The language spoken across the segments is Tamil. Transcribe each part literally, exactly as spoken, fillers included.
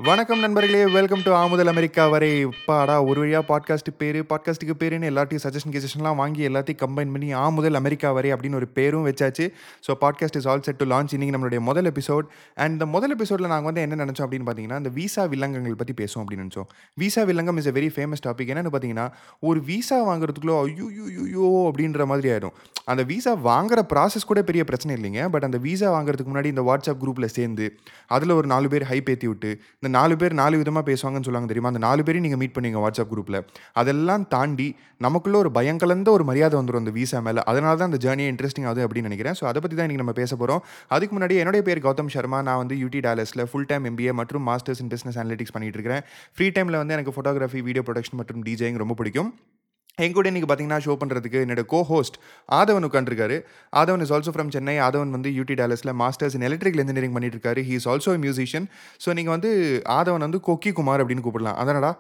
வணக்கம் நண்பர்களே, வெல்கம் டு ஆமுதல் அமெரிக்கா வரை. பாடா ஒரு வழியாக பாட்காஸ்ட் பேர் பாட்காஸ்ட்டுக்கு பேருன்னு எல்லாத்தையும் சஜஷன் கிஜஷன்லாம் வாங்கி எல்லாத்தையும் கம்பைன் பண்ணி ஆமுதல் அமெரிக்கா வரை அப்படின்னு ஒரு பேரும் வச்சாச்சு. So podcast is all set to launch. இன்றைக்கி நம்மளுடைய முதல் எபிசோட். அண்ட் இந்த முதல் எபிசோடில் நாங்கள் வந்து என்ன நினச்சோம் அப்படின்னு பார்த்தீங்கன்னா, இந்த வீசா வில்லங்கங்கள் பற்றி பேசுவோம் அப்படின்னு நினச்சோம். வீசா வில்லங்கம் is a very famous topic. என்னென்னு பார்த்தீங்கன்னா, ஒரு வீசா வாங்குறதுக்குள்ளே ஐயோ அப்படின்ற மாதிரி ஆகிடும். அந்த வீசா வாங்குற ப்ராசஸ் கூட பெரிய பிரச்சனை இல்லைங்க. பட் அந்த வீசா வாங்குறதுக்கு முன்னாடி இந்த வாட்ஸ்அப் குரூப்பில் சேர்ந்து அதில் ஒரு நாலு பேர் ஹைப் ஏற்றி விட்டு இந்த நாலு பேர் நாலு விதமாக பேசுவாங்கன்னு சொல்லுவாங்க தெரியுமா? அந்த நாலு பேரையும் நீங்கள் மீட் பண்ணுவீங்க வாட்ஸ்அப் குரூப்பில். அதெல்லாம் தாண்டி நமக்குள்ள ஒரு பயம் கலந்த ஒரு மரியாதை வந்துடும் அந்த வீசா மேலே. அதனால தான் அந்த ஜேர்னியை இன்ட்ரெஸ்டிங் ஆகுது அப்படின்னு நினைக்கிறேன். ஸோ அதை பற்றி தான் இன்றைக்கி நம்ம பேச போகிறோம். அதுக்கு முன்னாடி என்னுடைய பேர் கௌதம் சர்மா. நான் வந்து யூடி டாலஸில் ஃபுல் டைம் எம்பிஏ மற்றும் மாஸ்டர்ஸ் இன் பிஸ்னஸ் அனலிட்டிக்ஸ் பண்ணிட்டு இருக்கிறேன். ஃப்ரீ டைமில் வந்து எனக்கு ஃபோட்டோகிராஃபி, வீடியோ ப்ரொடக்ஷன் மற்றும் டிஜேயிங் ரொம்ப பிடிக்கும். என் கூட இன்றைக்கி பார்த்தீங்கன்னா ஷோ பண்ணுறதுக்கு என்னோட கோ ஹோஸ்ட் ஆதவன் உட்காந்துருக்காரு. Aadhavan is also from Chennai. Aadhavan வந்து யூடி டாலஸில் மாஸ்டர்ஸ் இன் எலக்ட்ரிக்கல் இன்ஜினியரிங் பண்ணிட்டு இருக்காரு. He is also musician. So நீங்கள் வந்து ஆதவன் வந்து கொக்கி குமார் அப்படின்னு கூப்பிடலாம். அதனடா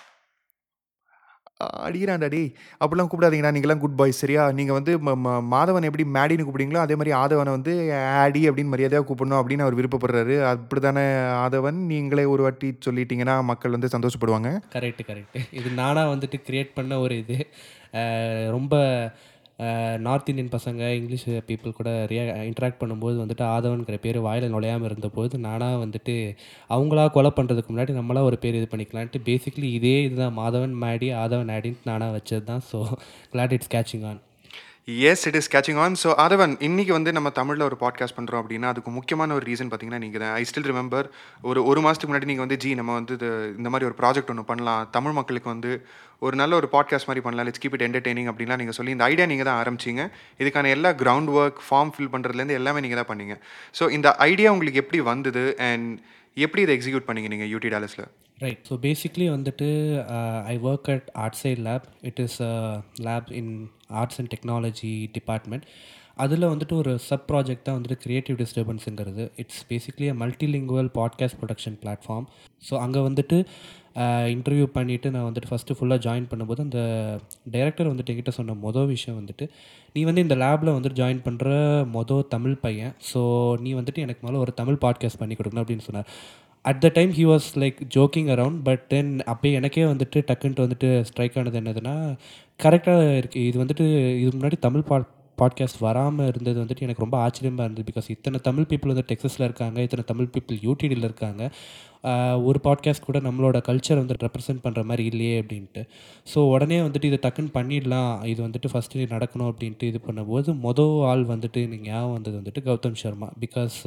அடிக்கிறான்டா டேய், அப்படிலாம் கூப்பிடாதீங்கடா, நீங்களாம் குட் பாய்ஸ் சரியா? நீங்கள் வந்து மாதவன் எப்படி மேடின்னு கூப்பிடுங்களோ அதே மாதிரி ஆதவனை வந்து ஆடி அப்படின்னு மரியாதையாக கூப்பிடணும் அப்படின்னு அவர் விருப்பப்படுறாரு. அப்படி தானே ஆதவன்? நீங்களே ஒரு வாட்டி சொல்லிட்டீங்கன்னா மக்கள் வந்து சந்தோஷப்படுவாங்க. கரெக்டு கரெக்டு இது நானாக வந்துட்டு க்ரியேட் பண்ண ஒரு இது. ரொம்ப நார்த் இந்தியன் பசங்க இங்கிலீஷ் பீப்புள் கூட ரியா இன்ட்ராக்ட் பண்ணும்போது வந்துட்டு ஆதவன்கிற பேர் வாயில் நுழையாமல் இருந்தபோது நானாக வந்துட்டு அவங்களா கொலை பண்ணுறதுக்கு முன்னாடி நம்மளாக ஒரு பேர் இது பண்ணிக்கலான்ட்டு பேசிக்லி இதே இதுதான் மாதவன் மேடி ஆதவன் ஆடின்ட்டு நானாக வச்சது தான். So glad it's catching on. Yes, it is catching on. So Aadhavan, இன்றைக்கி வந்து நம்ம தமிழில் ஒரு பாட்காஸ்ட் பண்ணுறோம் அப்படின்னா அதுக்கு முக்கியமான ஒரு ரீசன் பார்த்தீங்கன்னா நீங்கள் தான். ஐ ஸ்டில் ரிமெம்பர் ஒரு ஒரு மாதத்துக்கு முன்னாடி நீங்கள் வந்து ஜி நம்ம வந்து இது இந்த மாதிரி ஒரு ப்ராஜெக்ட் ஒன்று பண்ணலாம், தமிழ் மக்களுக்கு வந்து ஒரு நல்ல ஒரு பாட்காஸ்ட் மாதிரி பண்ணலாம், லெட்ஸ் கீப் இட் என்டர்டெய்னிங் அப்படின்லாம் நீங்கள் சொல்லி இந்த ஐடியா நீங்கள் தான் ஆரம்பிச்சிங்க. இதுக்கான எல்லா கிரவுண்ட் ஒர்க், ஃபார்ம் ஃபில் பண்ணுறதுலேருந்து எல்லாமே நீங்கள் தான் பண்ணீங்க. ஸோ இந்த ஐடியா உங்களுக்கு எப்படி வந்தது அண்ட் எப்படி இதை எக்ஸிக்யூட் பண்ணீங்க நீங்கள் யூடி டாலஸில்? ரைட். ஸோ பேசிக்லி வந்துட்டு I work at art sci lab. It is a lab in arts and technology department. அதில் வந்துட்டு ஒரு சப் ப்ராஜெக்ட் தான் வந்துட்டு க்ரியேட்டிவ் டிஸ்டர்பன்ஸுங்கிறது. It's basically a multilingual podcast production platform. So அங்கே வந்துட்டு இன்டர்வியூ பண்ணிவிட்டு நான் வந்துட்டு ஃபஸ்ட்டு ஃபுல்லாக ஜாயின் பண்ணும்போது அந்த டைரக்டர் வந்துட்டு என்கிட்ட சொன்ன மொதல் விஷயம் வந்துட்டு, நீ வந்து இந்த லேபில் வந்துட்டு ஜாயின் பண்ணுற மொதல் தமிழ் பையன், ஸோ நீ வந்துட்டு எனக்கு முதல்ல ஒரு தமிழ் பாட்காஸ்ட் பண்ணி கொடுக்கணும் அப்படின்னு சொன்னார். At the time he was like joking around. But then அப்போ எனக்கே வந்துட்டு டக்குன்ட்டு வந்துட்டு ஸ்ட்ரைக் ஆனது என்னதுன்னா, கரெக்டாக இருக்குது இது வந்துட்டு. இதுக்கு முன்னாடி தமிழ் பாட் பாட்காஸ்ட் வராமல் இருந்தது வந்துட்டு எனக்கு ரொம்ப ஆச்சரியமாக இருந்தது. பிகாஸ் இத்தனை தமிழ் பீப்புள் வந்து டெக்ஸஸில் இருக்காங்க, இத்தனை தமிழ் பீப்புள் யூடிடியில் இருக்காங்க. ஒரு பாட்காஸ்ட் கூட நம்மளோட கல்ச்சர் வந்து ரெப்ரசென்ட் பண்ணுற மாதிரி இல்லையே அப்படின்ட்டு. ஸோ உடனே வந்துட்டு இதை டக்குன்னு பண்ணிடலாம், இது வந்துட்டு ஃபஸ்ட்டு நடக்கணும் அப்படின்ட்டு இது பண்ணும்போது மொதல் ஆள் வந்துட்டு எனக்கு ஞாபகம் வந்தது வந்துட்டு கௌதம் சர்மா. பிகாஸ்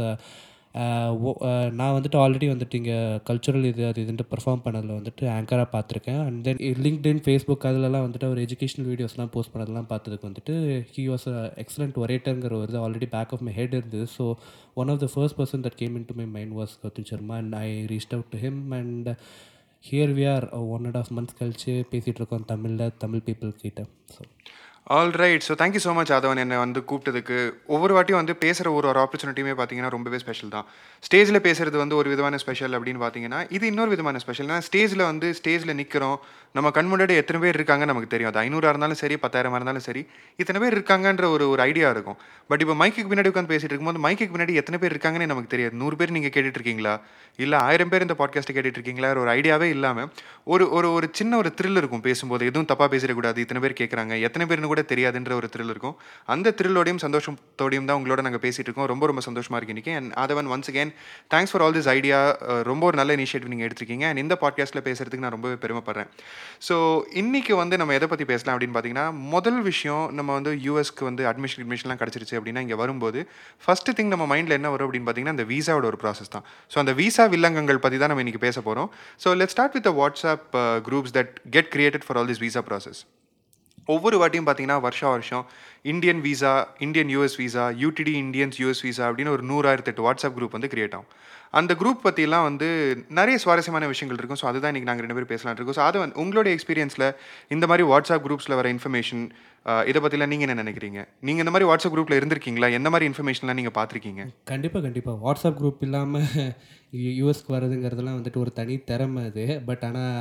நான் வந்துட்டு ஆல்ரெடி வந்துட்டு இங்கே கல்ச்சுரல் இது அது இதுன்ட்டு பெர்ஃபார்ம் பண்ணதில் வந்துட்டு ஆங்கராக பார்த்துருக்கேன். அண்ட் தென் லிங்க்டின், ஃபேஸ்புக் அதிலலாம் வந்துட்டு ஒரு எஜுகேஷனல் வீடியோஸ்லாம் போஸ்ட் பண்ணதெல்லாம் பார்த்ததுக்கு வந்துட்டு ஹி வாஸ் அ எக்ஸலண்ட் ஒரேட்டருங்கிற ஒரு இது already back of my head இருந்தது. So one of the first person that came in to my mind was Gautham Sharma. And I reached out to him and here we are one and half months கழிச்சு பேசிகிட்டு இருக்கோம் தமிழில் தமிழ் பீப்புள் கிட்ட. So all right. So thank you so much Aadhavan என்னை வந்து கூப்பிட்டதுக்கு. ஒவ்வொரு வாட்டியும் வந்து பேசுகிற ஒரு ஒரு ஆப்பர்ச்சுனிட்டியுமே பார்த்தீங்கன்னா ரொம்பவே ஸ்பெஷல் தான். ஸ்டேஜில் பேசுகிறது வந்து ஒரு விதமான ஸ்பெஷல் அப்படின்னு பார்த்தீங்கன்னா இது இன்னொரு விதமான ஸ்பெஷல். ஏன்னா ஸ்டேஜில் வந்து ஸ்டேஜில் நிற்கிறோம், நம்ம கண் முன்னாடி எத்தனை பேர் இருக்காங்க நமக்கு தெரியும். அது ஐநூறாக இருந்தாலும் சரி, பத்தாயிரமாக இருந்தாலும் சரி, இத்தனை பேர் இருக்காங்கன்ற ஒரு ஒரு ஐடியா இருக்கும். பட் இப்போ மைக்குக்கு பின்னாடி உட்காந்து பேசிகிட்டு இருக்கும்போது மைக்குக்கு பின்னாடி எத்தனை பேர் இருக்காங்கன்னு நமக்கு தெரியாது. நூறு பேர் நீங்கள் கேட்டுட்டு இருக்கீங்களா, இல்லை ஆயிரம் பேர் இந்த பாட்காஸ்ட்டை கேட்டுட்டு இருக்கீங்களா, ஒரு ஐடியாவே இல்லாமல் ஒரு ஒரு ஒரு சின்ன ஒரு த்ரில் இருக்கும் பேசும்போது. எதுவும் தப்பாக பேசிடக்கூடாது, இத்தனை பேர் கேட்குறாங்க, எத்தனை பேர்னு கூட தெரியாதுன்ற ஒரு த்ரில் இருக்கும். அந்த த்ரில்லோடையும் சந்தோஷத்தோடையும் தான் உங்களோட நாங்கள் பேசிகிட்டு இருக்கோம். ரொம்ப ரொம்ப சந்தோஷமாக இருக்கு இன்றைக்கி. And Aadhavan, once again thanks for all this idea. ரொம்ப ஒரு நல்ல இனிஷியேட்டிவ் நீங்கள் எடுத்திருக்கீங்க. அண்ட் இந்த பாட்காஸ்ட்டில் பேசுகிறதுக்கு நான் ரொம்பவே பெருமைப்படுறேன். ஸோ இன்றைக்கி வந்து நம்ம எதை பற்றி பேசலாம் அப்படின்னு பார்த்தீங்கன்னா, முதல் விஷயம் நம்ம வந்து யூஎஸ்க்கு வந்து அட்மிஷன் அட்மிஷன்லாம் கிடச்சிருச்சு அப்படின்னா இங்கே வரும்போது ஃபஸ்ட்டு திங் நம்ம மைண்டில் என்ன வரும் அப்படின்னு பார்த்தீங்கன்னா இந்த வீசாவோட ஒரு ப்ராசஸ் தான். ஸோ அந்த வீசா வில்லங்கங்கள் பற்றி தான் நம்ம இன்றைக்கி பேச போகிறோம். So let's start with the WhatsApp groups that get created for all this visa process. ஒவ்வொரு வாட்டியும் பார்த்தீங்கன்னா வருஷம் வருஷம் Indian visa, Indian US visa, UTD Indians US visa அப்படின்னு ஒரு நூறாயிரத்து எட்டு வாட்ஸ்அப் குரூப் வந்து கிரியேட் ஆகும். அந்த குரூப் பற்றிலாம் வந்து நிறைய சுவாரஸ்யமான விஷயங்கள் இருக்கும். ஸோ அதுதான் இன்றைக்கி நாங்கள் ரெண்டு பேரும் பேசலாம் இருக்கோம். ஸோ அது வந்து உங்களுடைய எக்ஸ்பீரியன்ஸில் இந்த மாதிரி வாட்ஸ்அப் குரூப்ஸில் வர இன்ஃபர்மேஷன் இதை பற்றிலாம் நீங்கள் என்ன நினைக்கிறீங்க? நீங்கள் இந்த மாதிரி வாட்ஸ்அப் குரூப்பில் இருந்திருக்கீங்களா? எந்த மாதிரி இன்ஃபர்மேஷன்லாம் நீங்கள் பார்த்துருக்கீங்க? கண்டிப்பாக கண்டிப்பாக வாட்ஸ்அப் குரூப் இல்லாமல் யூஎஸ்க்கு வர்றதுங்கிறதுலாம் வந்துட்டு ஒரு தனி திறமை அது. பட் ஆனால்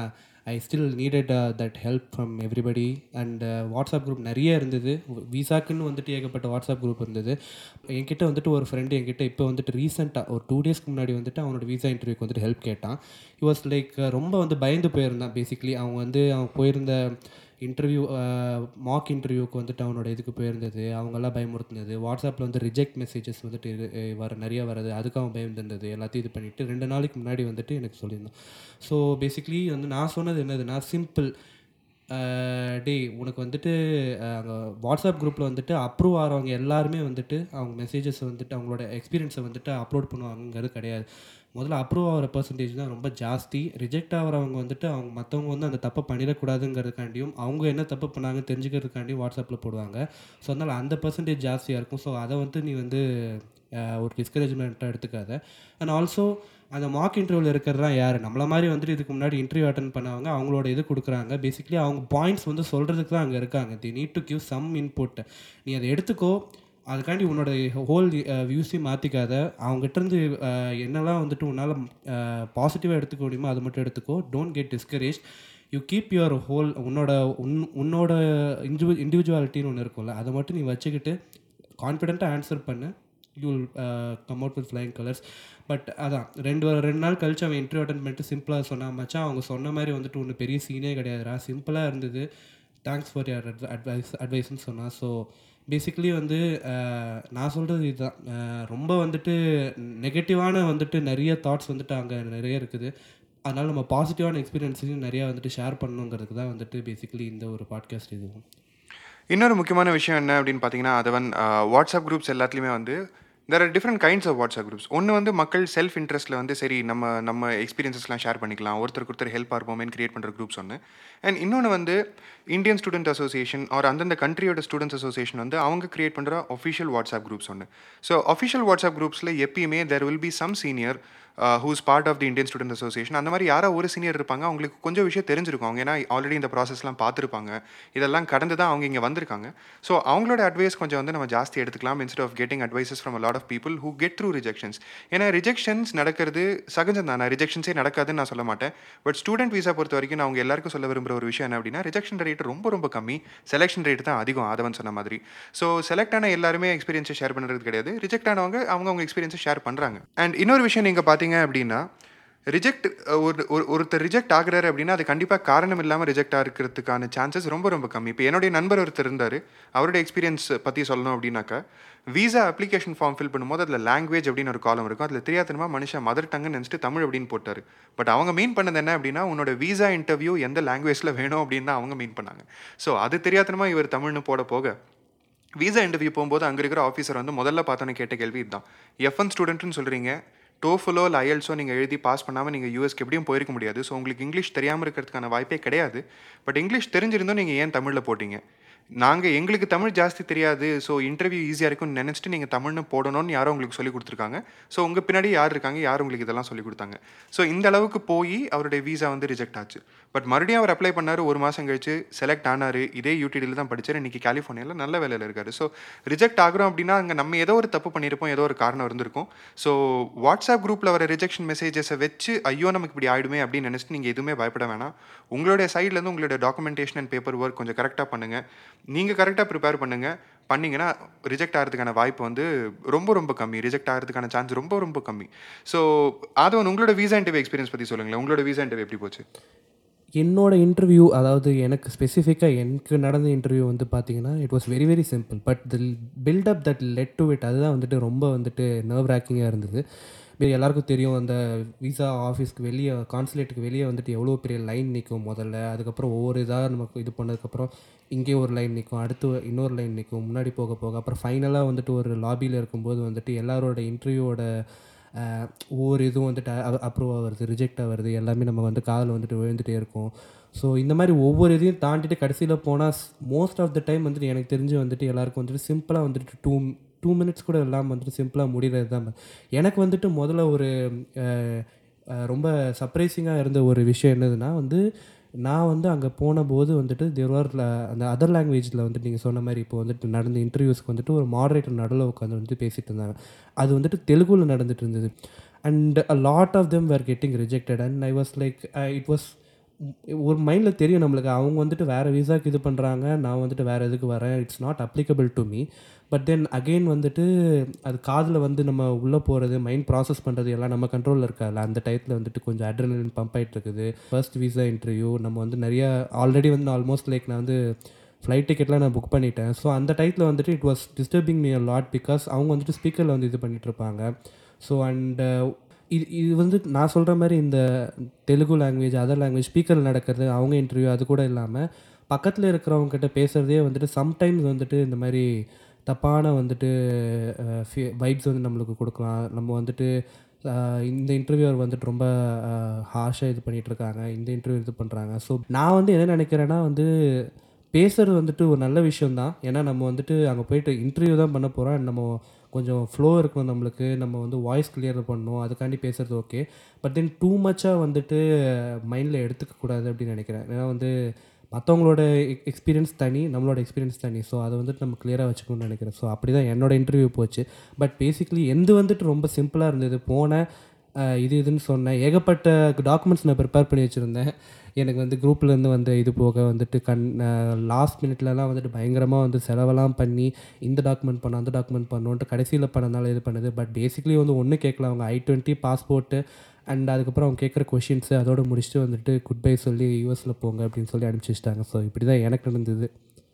I still needed that help from everybody. And WhatsApp group நிறைய இருந்தது. விசாக்குன்னு வந்துட்டு ஏகப்பட்ட வாட்ஸ்அப் குரூப் இருந்தது. என்கிட்ட வந்துட்டு ஒரு ஃப்ரெண்டு என்கிட்ட இப்போ வந்துட்டு ரீசெண்டாக ஒரு டூ டேஸ்க்கு முன்னாடி வந்துட்டு அவனோட விசா இன்டர்வியூக்கு வந்துட்டு ஹெல்ப் கேட்டான். ஹி வாஸ் லைக் ரொம்ப வந்து பயந்து போயிருந்தான். பேசிக்லி அவங்க வந்து அவன் போயிருந்த இன்டர்வியூ மாக் இன்டர்வியூக்கு வந்துட்டு அவனோட இதுக்கு போயிருந்தது, அவங்கெல்லாம் பயமுறுத்துனது. வாட்ஸ்அப்பில் வந்து ரிஜெக்ட் மெசேஜஸ் வந்துட்டு இது, அஹ், வர நிறையா வருது, அதுக்கு அவன் பயந்துருந்தது. எல்லாத்தையும் இது பண்ணிவிட்டு ரெண்டு நாளைக்கு முன்னாடி வந்துட்டு எனக்கு சொல்லியிருந்தான். ஸோ பேசிக்லி வந்து நான் சொன்னது என்னதுன்னா, சிம்பிள். டேய் உனக்கு வந்துட்டு அங்கே வாட்ஸ்அப் குரூப்பில் வந்துட்டு அப்ரூவ் ஆகிறவங்க எல்லாருமே வந்துட்டு அவங்க மெசேஜஸ் வந்துட்டு அவங்களோட எக்ஸ்பீரியன்ஸை வந்துட்டு அப்லோட் பண்ணுவாங்கங்கிறது கிடையாது. முதல்ல அப்ரூவ் ஆகிற பர்சன்டேஜ் தான் ரொம்ப ஜாஸ்தி. ரிஜெக்ட் ஆகிறவங்க வந்துட்டு அவங்க மற்றவங்க வந்து அந்த தப்பை பண்ணிடக்கூடாதுங்கிறதுக்காண்டியும் அவங்க என்ன தப்பு பண்ணாங்கன்னு தெரிஞ்சுக்கிறதுக்காண்டியும் வாட்ஸ்அப்பில் போடுவாங்க. ஸோ அதனால் அந்த பர்சன்டேஜ் ஜாஸ்தியாக இருக்கும். ஸோ அதை வந்து நீ வந்து அஹ், ஒரு டிஸ்கரேஜ்மெண்ட்டாக எடுத்துக்காத. அண்ட் ஆல்சோ அந்த மார்க் இன்டர்வியூவில் இருக்கிறதுலாம் யார், நம்மள மாதிரி வந்துட்டு இதுக்கு முன்னாடி இன்டர்வியூ அட்டன் பண்ணவங்க அவங்களோட இது கொடுக்குறாங்க. பேசிக்லி அவங்க பாயிண்ட்ஸ் வந்து சொல்கிறதுக்கு தான் அங்கே இருக்காங்க. The need to give some input. நீ அதை எடுத்துக்கோ, அதுக்காண்டி உன்னோட ஹோல் வியூஸையும் மாற்றிக்காத. அவங்ககிட்டருந்து என்னெல்லாம் வந்துட்டு உன்னால் பாசிட்டிவாக எடுத்துக்க முடியுமோ அது மட்டும் எடுத்துக்கோ. Don't get discourage. You keep your whole உன்னோட உன் உன்னோட இண்டிவி இண்டிவிஜுவாலிட்டின்னு ஒன்று இருக்கும்ல, அதை மட்டும் நீ வச்சுக்கிட்டு கான்ஃபிடென்ட்டாக ஆன்சர் பண்ணு. You will come out with flying colours. But அதான் ரெண்டு வா- ரெண்டு நாள் கழிச்சு அவன் இன்டர்வியூ அட்டன் பண்ணிட்டு சிம்பிளாக சொன்னான், மச்சான் அவங்க சொன்ன மாதிரி வந்துட்டு ஒன்று பெரிய சீனே கிடையாதுடா, சிம்பிளாக இருந்தது, தேங்க்ஸ் ஃபார் யர் அட்வைஸ் அட்வைஸ்ன்னு சொன்னான். ஸோ பேசிக்கலி வந்து அஹ், நான் சொல்கிறது இதுதான். அஹ், ரொம்ப வந்துட்டு நெகட்டிவான வந்துட்டு நிறைய தாட்ஸ் வந்துட்டு அங்கே நிறைய இருக்குது. அதனால் நம்ம பாசிட்டிவான எக்ஸ்பீரியன்ஸையும் நிறையா வந்துட்டு ஷேர் பண்ணணுங்கிறதுக்கு தான் வந்துட்டு பேசிக்கலி இந்த ஒரு பாட்காஸ்ட் இதுவும். இன்னொரு முக்கியமான விஷயம் என்ன அப்படின்னு பார்த்தீங்கன்னா, அது வந்து வாட்ஸ்அப் குரூப்ஸ் எல்லாத்துலேயுமே வந்து there are different kinds of WhatsApp groups. ஒன்று வந்து மக்கள் செல்ஃப் இன்ட்ரெஸ்ட்டில் வந்து சரி நம்ம நம்ம எக்ஸ்பீரியன்ஸஸ்லாம் ஷேர் பண்ணிக்கலாம், ஒருத்தருக்கு ஒருத்தர் ஹெல்ப்பாக இருப்போமேன்னு கிரியேட் பண்ணுற குரூப்ஸ் ஒன்று. அண்ட் இன்னொன்று வந்து இந்தியன் ஸ்டூடெண்ட் அசோசியேஷன் ஆர் அந்தந்த கண்ட்ரியோட ஸ்டூடெண்ட்ஸ் அசோசியேஷன் வந்து அவங்க கிரியேட் பண்ணுற ஒஃபிஷியல் வாட்ஸ்அப் குரூப்ஸ் ஒன்று. ஸோ ஒஃபிஷியல் வாட்ஸ்அப் குரூப்ஸில் எப்பயுமே there will be some senior whose part of the Indian student association. அந்த மாதிரி யாரோ ஒரு சீனியர் இருப்பாங்க, அவங்களுக்கு கொஞ்சம் விஷயம் தெரிஞ்சிருக்கும். அவங்க ஏன்னா ஆல்ரெடி இந்த ப்ராசஸ்லாம் பார்த்துருப்பாங்க, இதெல்லாம் கடந்து தான் அவங்க இங்கே வந்திருக்காங்க. ஸோ அவங்களோட அட்வைஸ் கொஞ்சம் வந்து நம்ம ஜாஸ்தி எடுத்துக்கலாம் instead of getting advices from a lot of people who get through rejections. ஏன்னா ரிஜெக்ஷன்ஸ் நடக்கிறது சகஜம் தான், நான் ரிஜெக்ஷன்ஸே நடக்காதுன்னு நான் சொல்ல மாட்டேன். பட் ஸ்டூடெண்ட் வீசா பொறுத்த வரைக்கும் நான் அவங்க எல்லாருக்கும் சொல்ல விரும்புகிற ஒரு விஷயம் என்ன அப்படின்னா, ரிஜெக்ஷன் ரேட் ரொம்ப ரொம்ப கம்மி, செலெக்ஷன் ரேட் தான் அதிகம், ஆதவன் சொன்ன மாதிரி. ஸோ செலக்ட் ஆன எல்லாருமே எக்ஸ்பீரியன்ஸை ஷேர் பண்ணுறது கிடையாது, ரிஜெக்ட் ஆனவங்க அவங்க அவங்க எக்ஸ்பீரியன்ஸை ஷேர் பண்ணுறாங்க. அண்ட் இன்னொரு விஷயம் நீங்கள் பார்த்தீங்க அப்படின்னா, ரிஜெக்ட் ஒரு ஒரு- ஒருத்தர் ரிஜெக்ட் ஆகுறாரு அப்படின்னா அது கண்டிப்பாக காரணம் இல்லாமல் ரிஜெக்ட் ஆகிறதுக்கான சான்சஸ் ரொம்ப ரொம்ப கம்மி. இப்போ என்னுடைய நண்பர் ஒருத்தர் இருந்தார், அவரோட எக்ஸ்பீரியன்ஸ் பற்றி சொல்லணும் அப்படின்னாக்கா, விசா அப்ளிகேஷன் ஃபார்ம் ஃபில் பண்ணும்போது அதில் லாங்குவேஜ் அப்படின்னு ஒரு காலம் இருக்கும், அதில் தெரியாதனமா மனுஷன் மதர் டங்குன்னு நினச்சிட்டு தமிழ் அப்படின்னு போட்டார். பட் அவங்க மீன் பண்ணது என்ன அப்படின்னா, உன்னோட விசா இன்டர்வியூ எந்த லாங்குவேஜில் வேணும் அப்படின்னு தான் அவங்க மீன் பண்ணாங்க. ஸோ அது தெரியாதனமா இவர் தமிழ்னு போட போக விசா இன்டர்வியூ போகும்போது அங்கே இருக்கிற ஆஃபீஸர் வந்து முதல்ல பார்த்தோன்னு கேட்ட கேள்வி இதுதான், எஃப் ஒன் ஸ்டூடெண்ட்னு சொல்கிறீங்க, டோஃபுலோ இல்லை ஐஎல்ஸோ நீங்கள் எழுதி பாஸ் பண்ணாமல் நீங்கள் யூஎஸ்க்கு எப்படியும் போயிருக்க முடியாது, ஸோ உங்களுக்கு இங்கிலீஷ் தெரியாமல் இருக்கிறதுக்கான வாய்ப்பே கிடையாது. பட் இங்கிலீஷ் தெரிஞ்சிருந்தோம் நீங்கள் ஏன் தமிழில் போட்டீங்க? நாங்கள் எங்களுக்கு தமிழ் ஜாஸ்தி தெரியாது, ஸோ இன்டர்வியூ ஈஸியாக இருக்கும்னு நினச்சிட்டு நீங்கள் தமிழ்னு போடணும்னு யாரோ உங்களுக்கு சொல்லி கொடுத்துருக்காங்க. ஸோ உங்கள் பின்னாடி யார் இருக்காங்க, யார் உங்களுக்கு இதெல்லாம் சொல்லி கொடுத்தாங்க? ஸோ இந்த அளவுக்கு போய் அவருடைய வீசா வந்து ரிஜெக்ட் ஆச்சு. பட் மறுபடியும் அவர் அப்ளை பண்ணார், ஒரு மாதம் கழிச்சு செலக்ட் ஆனார், இதே யூடிடியில் தான் படித்தார், இன்றைக்கி கலிஃபோர்னியாவில் நல்ல வேலையில் இருக்கார். ஸோ ரிஜெக்ட் ஆகிறோம் அப்படின்னா அங்கே நம்ம ஏதோ ஒரு தப்பு பண்ணியிருப்போம், ஏதோ ஒரு காரணம் இருந்திருக்கும். ஸோ வாட்ஸ்அப் குரூப்பில் வர ரிஜெக்ஷன் மெசேஜஸை வச்சு ஐயோ நமக்கு இப்படி ஆகிடுமே அப்படின்னு நினச்சிட்டு நீங்கள் எதுவுமே பயப்பட வேணாம். உங்களுடைய சைட்லேருந்து உங்களுடைய டாக்குமெண்டேஷன் அண்ட் பேப்பர் ஒர்க் கொஞ்சம் கரெக்டாக பண்ணுங்கள். நீங்கள் கரெக்டாக ப்ரிப்பேர் பண்ணுங்கள், பண்ணிங்கன்னா ரிஜெக்ட் ஆகிறதுக்கான வாய்ப்பு வந்து ரொம்ப ரொம்ப கம்மி, ரிஜெக்ட் ஆகிறதுக்கான சான்ஸ் ரொம்ப ரொம்ப கம்மி. ஸோ ஆதவன், உங்களோட வீசா இன்டர்வியூ எக்ஸ்பீரியன்ஸ் பற்றி சொல்லுங்களேன். உங்களோட வீசா இன்டர்வியூ எப்படி போச்சு? என்னோட இன்டர்வியூ, அதாவது எனக்கு ஸ்பெசிஃபிக்காக எனக்கு நடந்த இன்டர்வியூ வந்து பார்த்தீங்கன்னா, it was very very simple. But the buildup that led to it, அதுதான் வந்துட்டு ரொம்ப வந்துட்டு நர்வ் ரேக்கிங்காக இருந்தது. இது எல்லாருக்கும் தெரியும், அந்த விசா ஆஃபீஸ்க்கு வெளியே, கான்சுலேட்டுக்கு வெளியே வந்துட்டு எவ்வளோ பெரிய லைன் நிற்கும் முதல்ல. அதுக்கப்புறம் ஒவ்வொரு இதாக நமக்கு இது பண்ணதுக்கப்புறம் இங்கே ஒரு லைன் நிற்கும், அடுத்து இன்னொரு லைன் நிற்கும், முன்னாடி போக போக அப்புறம் ஃபைனலாக வந்துட்டு ஒரு லாபியில் இருக்கும்போது வந்துட்டு எல்லாரோட இன்டர்வியூவோட ஒவ்வொரு இதுவும் வந்துட்டு அப்ரூவ் ஆகிறது, ரிஜெக்ட் ஆகிறது, எல்லாமே நம்ம வந்து காதில் வந்துட்டு விழுந்துகிட்டே இருக்கும். ஸோ இந்த மாதிரி ஒவ்வொரு இதையும் தாண்டிட்டு கடைசியில் போனால் மோஸ்ட் ஆஃப் த டைம் வந்துட்டு எனக்கு தெரிஞ்சு வந்துட்டு எல்லாருக்கும் வந்துட்டு சிம்பிளாக வந்துட்டு டூ டூ மினிட்ஸ் கூட இல்லாமல் வந்துட்டு சிம்பிளாக முடிகிறது தான். எனக்கு வந்துட்டு முதல்ல ஒரு அஹ், அஹ், ரொம்ப சர்ப்ரைசிங்காக இருந்த ஒரு விஷயம் என்னதுன்னா வந்து, நான் வந்து அங்கே போனபோது வந்துட்டு தேர்வார் அந்த அதர் லாங்குவேஜில் வந்துட்டு நீங்கள் சொன்ன மாதிரி இப்போ வந்துட்டு நடந்த இன்டர்வியூஸ்க்கு வந்துட்டு ஒரு மாடரேட்டர் நடுவில் உட்காந்து வந்துட்டு பேசிகிட்டு இருந்தாங்க. அது வந்துட்டு தெலுங்குல நடந்துட்டு இருந்தது. And a lot of them were getting rejected. And I was like, it was ஒரு மைண்டில் தெரியும் நம்மளுக்கு அவங்க வந்துட்டு வேறு விசாக்கு இது பண்ணுறாங்க, நான் வந்துட்டு வேறு எதுக்கு வரேன், it's not applicable to me. But then again வந்துட்டு அது காதில் வந்து நம்ம உள்ளே போகிறது, மைண்ட் ப்ராசஸ் பண்ணுறது எல்லாம் நம்ம கண்ட்ரோலில் இருக்காதுல்ல. அந்த டயத்தில் வந்துட்டு கொஞ்சம் அட்ரினலின் பம்ப் ஆகிட்டு இருக்குது. ஃபர்ஸ்ட் விசா இன்டர்வியூ நம்ம வந்து நிறையா ஆல்ரெடி வந்து ஆல்மோஸ்ட் லைக் நான் வந்து ஃப்ளைட் டிக்கெட்லாம் நான் புக் பண்ணிட்டேன். ஸோ அந்த டயத்தில் வந்துட்டு it was disturbing me a lot because அவங்க வந்துட்டு ஸ்பீக்கரில் வந்து இது பண்ணிகிட்டு இருப்பாங்க. ஸோ அண்ட் இது இது வந்து நான் சொல்கிற மாதிரி இந்த தெலுங்கு லாங்குவேஜ், அதர் லாங்குவேஜ் ஸ்பீக்கரில் நடக்கிறது, அவங்க இன்டர்வியூ அது கூட இல்லாமல் பக்கத்தில் இருக்கிறவங்க கிட்ட பேசுகிறதே வந்துட்டு சம்டைம்ஸ் வந்துட்டு இந்த மாதிரி தப்பான வந்துட்டு வைப்ஸ் வந்து நம்மளுக்கு கொடுக்கலாம். நம்ம வந்துட்டு அஹ், இந்த இன்டர்வியூவர் வந்துட்டு ரொம்ப ஹார்ஷாக இது பண்ணிகிட்டு இருக்காங்க, இந்த இன்டர்வியூ இது பண்ணுறாங்க. ஸோ நான் வந்து என்ன நினைக்கிறேன்னா வந்து பேசுகிறது வந்துட்டு ஒரு நல்ல விஷயந்தான். ஏன்னா நம்ம வந்துட்டு அங்கே போயிட்டு இன்டர்வியூ தான் பண்ண போகிறோம். நம்ம கொஞ்சம் ஃப்ளோ இருக்கணும் நம்மளுக்கு. நம்ம வந்து வாய்ஸ் கிளியர் பண்ணணும். அதுக்காண்டி பேசுகிறது ஓகே. பட் தென் டூ மச்சாக வந்துட்டு மைண்டில் எடுத்துக்கக்கூடாது அப்படின்னு நினைக்கிறேன். ஏன்னா வந்து மற்றவங்களோட எக் எக்ஸ்பீரியன்ஸ் தனி, நம்மளோட எக்ஸ்பீரியன்ஸ் தனி. ஸோ அதை வந்துட்டு நம்ம கிளியராக வச்சுக்கணும்னு நினைக்கிறேன். ஸோ அப்படி தான் என்னோடய இன்டர்வியூ போச்சு. பட் பேசிக்கலி எந்த வந்துட்டு ரொம்ப சிம்பிளாக இருந்தது. போனேன், அஹ், இது இதுன்னு சொன்னேன். ஏகப்பட்ட டாக்குமெண்ட்ஸ் நான் ப்ரிப்பேர் பண்ணி வச்சுருந்தேன். எனக்கு வந்து குரூப்லேருந்து வந்து இது போக வந்துட்டு கண் லாஸ்ட் மினிட்லலாம் வந்துட்டு பயங்கரமாக வந்து செலவெல்லாம் பண்ணி இந்த டாக்குமெண்ட் பண்ண அந்த டாக்குமெண்ட் பண்ணோன்ட்டு கடைசியில் பண்ணனால இது பண்ணுது. பட் பேசிக்கலி வந்து ஒன்றும் கேட்கல. அவங்க ஐ டுவெண்ட்டி பாஸ்போர்ட்டு அண்ட் அதுக்கப்புறம் அவங்க கேட்குற கொஷின்ஸு அதோட முடிச்சுட்டு வந்துட்டு குட் பை சொல்லி யூஎஸில் போங்க அப்படின்னு சொல்லி அனுப்பிச்சி வச்சிட்டாங்க. ஸோ இப்படி தான் எனக்கு நடந்தது.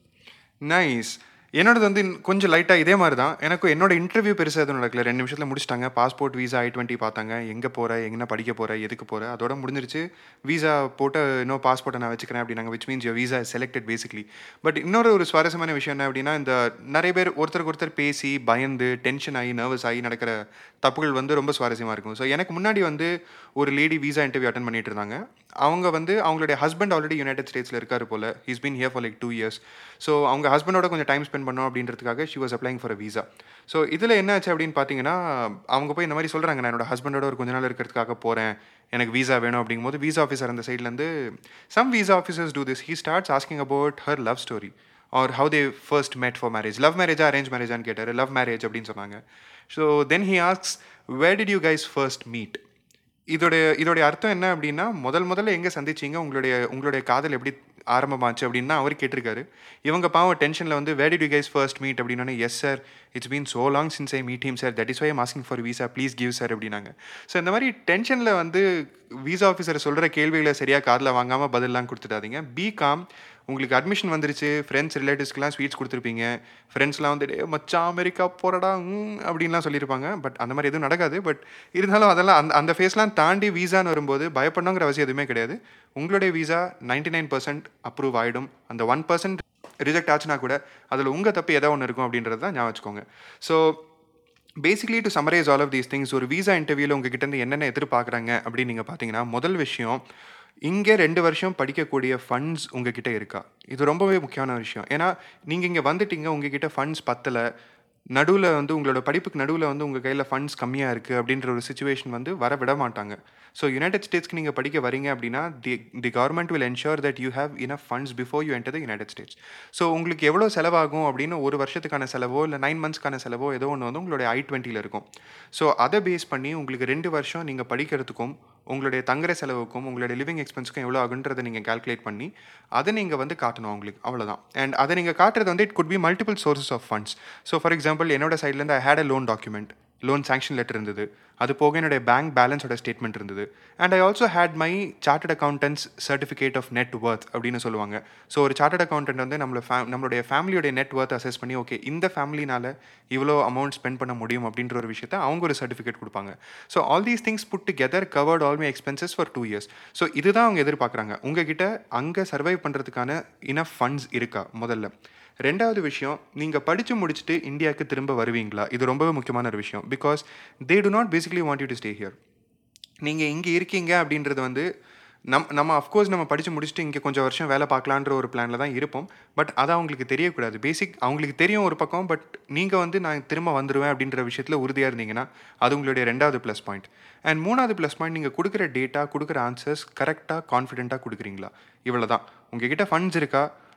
நைஸ். என்னோடது வந்து இன்னும் கொஞ்சம் லைட்டாக இதே மாதிரி தான். எனக்கு என்னோட இன்டர்வியூ பெருசாக எதுவும் நடக்கல. ரெண்டு நிமிஷத்தில் முடிச்சிட்டாங்க. பாஸ்போர்ட், வீசா, ஐ டுவெண்ட்டி பார்த்தாங்க. எங்கே போகிற, எங்கே படிக்க போகிற, எதுக்கு போகிற, அதோட முடிஞ்சிருச்சு. வீசா போட்டு இன்னும் பாஸ்போர்ட்டை நான் வச்சுக்கிறேன் அப்படின்னாங்க. Which means your visa selected basically. பட் இன்னொரு ஒரு சுவாரஸ்யமான விஷயம் என்ன அப்படின்னா, இந்த நிறைய பேர் ஒருத்தருக்கு ஒருத்தர் பேசி பயந்து டென்ஷன் ஆகி நர்வஸ் ஆகி நடக்கிற தப்புகள் வந்து ரொம்ப சுவாரஸ்யமாக இருக்கும். ஸோ எனக்கு முன்னாடி வந்து ஒரு லேடி வீசா இன்டர்வியூ அட்டன் பண்ணிட்டு இருந்தாங்க. அவங்க வந்து அவங்களுடைய ஹஸ்பண்ட் ஆல்ரெடி யுனைடெட் ஸ்டேட்ஸில் இருக்காரு போல். He's been here for like two years. So அவங்க ஹஸ்பண்டோட கொஞ்சம் டைம் ஸ்பெண்ட் பண்ணோம் அப்படின்றதுக்காக she was applying for a visa. So இதில் என்ன ஆச்சு அப்படின்னு பார்த்தீங்கன்னா, அவங்க போய் இந்த மாதிரி சொல்கிறாங்க, நான் என்னோட ஹஸ்பண்டோட ஒரு கொஞ்ச நாள் இருக்கிறதுக்காக போகிறேன், எனக்கு வீசா வேணும் அப்படிங்கும்போது வீசா ஆஃபீஸர் அந்த சைட்லேருந்து some visa officers do this. He starts asking about her love story or how they first met for marriage. Love மேரேஜா அரேஞ்ச் மேரேஜான்னு கேட்டார். லவ் மேரேஜ் அப்படின்னு சொன்னாங்க. So then he asks, where did you guys first meet? இதோடைய இதோடைய அர்த்தம் என்ன அப்படின்னா, முதல் முதல்ல எங்கே சந்திச்சிங்க, உங்களுடைய உங்களுடைய காதல் எப்படி ஆரம்பமாச்சு அப்படின்னு அவர் கேட்டிருக்காரு. இவங்க பாவம் டென்ஷனில் வந்து where did you guys first meet அப்படின்னா, yes sir, it's been so long since I meet him sir, that is why I'm asking for visa, please give sir அப்படின்னாங்க. ஸோ இந்த மாதிரி டென்ஷனில் வந்து வீசா ஆஃபீஸர் சொல்கிற கேள்விகளை சரியாக காதில் வாங்காமல் பதிலெலாம் கொடுத்துட்டாதீங்க. Be calm. உங்களுக்கு அட்மிஷன் வந்துருச்சு, ஃப்ரெண்ட்ஸ் ரிலேட்டிவ்ஸ்க்குலாம் ஸ்வீட்ஸ் கொடுத்துருப்பீங்க. ஃப்ரெண்ட்ஸ்லாம் வந்துட்டு மச்சான் அமெரிக்கா போகிறடா அப்படின்லாம் சொல்லியிருப்பாங்க. பட் அந்த மாதிரி எதுவும் நடக்காது. பட் இருந்தாலும் அதெல்லாம் அந்த அந்த ஃபேஸ்லாம் தாண்டி வீசான்னு வரும்போது பயப்படணுங்கிற அவசியம் எதுவுமே கிடையாது. உங்களுடைய visa ninety nine percent approve ஆகிடும். அந்த ஒன் பர்சன்ட் ரிஜெக்ட் ஆச்சுன்னா கூட அதில் உங்கள் தப்பு ஏதோ ஒன்று இருக்கும் அப்படின்றது தான் ஞாபகம் வச்சுக்கோங்க. So basically to summarise all of these things, ஒரு வீசா இன்டர்வியூவில் உங்ககிட்ட என்னென்ன எதிர்பார்க்குறாங்க அப்படின்னு நீங்கள் பார்த்தீங்கன்னா, முதல் விஷயம், இங்கே ரெண்டு வருஷம் படிக்கக்கூடிய ஃபண்ட்ஸ் உங்ககிட்ட இருக்கா? இது ரொம்பவே முக்கியமான விஷயம். ஏன்னா நீங்கள் இங்கே வந்துட்டீங்க, உங்ககிட்ட ஃபண்ட்ஸ் பத்தலை, நடுவில் வந்து உங்களோட படிப்புக்கு நடுவில் வந்து உங்கள் கையில் ஃபண்ட்ஸ் கம்மியாக இருக்குது அப்படின்ற ஒரு சுச்சுவேஷன் வந்து வர விட மாட்டாங்க. ஸோ யுனைடெட் ஸ்டேட்ஸ்க்கு நீங்கள் படிக்க வரீங்க அப்படின்னா, the the government will ensure that you have enough funds before you enter the United States. So உங்களுக்கு எவ்வளோ செலவாகும் அப்படின்னு ஒரு வருஷத்துக்கான செலவோ இல்லை நைன் மந்த்ஸ்க்கான செலவோ ஏதோ ஒன்று வந்து உங்களுடைய ஐ டுவெண்ட்டியில் இருக்கும். ஸோ அதை பேஸ் பண்ணி உங்களுக்கு ரெண்டு வருஷம் நீங்கள் படிக்கிறதுக்கும் உங்களுடைய தங்குற செலவுக்கும் உங்களுடைய லிவிங் எக்ஸ்பென்ஸுக்கும் எவ்வளோ ஆகுன்றதை நீங்கள் கால்குலேட் பண்ணி அதை நீங்கள் வந்து காட்டணும் அவங்களுக்கு, அவ்வளோதான். அண்ட் அதை நீங்கள் காட்டுறது வந்து it could be multiple sources of funds. So for example என்னோட சைட்லேருந்து I had a loan document, loan sanction letter இருந்தது. அது போக என்னுடைய பேங்க் பேலன்ஸோட ஸ்டேட்மெண்ட் இருந்தது. And I also had my chartered accountants certificate of net worth அப்படின்னு சொல்லுவாங்க. ஸோ ஒரு சார்ட்டட் அக்கௌண்டன்ட் வந்து நம்மள ஃபே நம்மளுடைய ஃபேமிலியோடைய நெட் ஒர்த் அசஸ் பண்ணி, ஓகே இந்த ஃபேமிலினால் இவ்வளோ அமௌண்ட் ஸ்பெண்ட் பண்ண முடியும் அப்படின்ற ஒரு விஷயத்தை அவங்க ஒரு சர்டிஃபிகேட் கொடுப்பாங்க. So all these things put together covered all my expenses for two years. So இதுதான் அவங்க எதிர்பார்க்குறாங்க. உங்ககிட்ட அங்கே சர்வைவ் பண்ணுறதுக்கான இனஃப் ஃபண்ட்ஸ் இருக்கா முதல்ல. ரெண்டாவது விஷயம், நீங்கள் படித்து முடிச்சுட்டு இந்தியாவுக்கு திரும்ப வருவீங்களா? இது ரொம்பவே முக்கியமான ஒரு விஷயம். Because they do not basically want you to stay here. நீங்கள் இங்கே இருக்கீங்க அப்படின்றது வந்து நம் நம்ம அஃப்கோர்ஸ் நம்ம படித்து முடிச்சுட்டு இங்கே கொஞ்சம் வருஷம் வேலை பார்க்கலான்ற ஒரு பிளானில் தான் இருப்போம். பட் அதை அவங்களுக்கு தெரியக்கூடாது. பேசிக் அவங்களுக்கு தெரியும் ஒரு பக்கம், பட் நீங்கள் வந்து நான் திரும்ப வந்துடுவேன் அப்படின்ற விஷயத்தில் உறுதியாக இருந்தீங்கன்னா அது உங்களுடைய ரெண்டாவது ப்ளஸ் பாயிண்ட். அண்ட் மூணாவது ப்ளஸ் பாயிண்ட், நீங்கள் கொடுக்குற டேட்டா, கொடுக்குற ஆன்சர்ஸ் கரெக்டாக கான்ஃபிடென்ட்டாக கொடுக்குறீங்களா? இவ்வளோ தான். உங்ககிட்ட ஃபண்ட்ஸ் இருக்கா,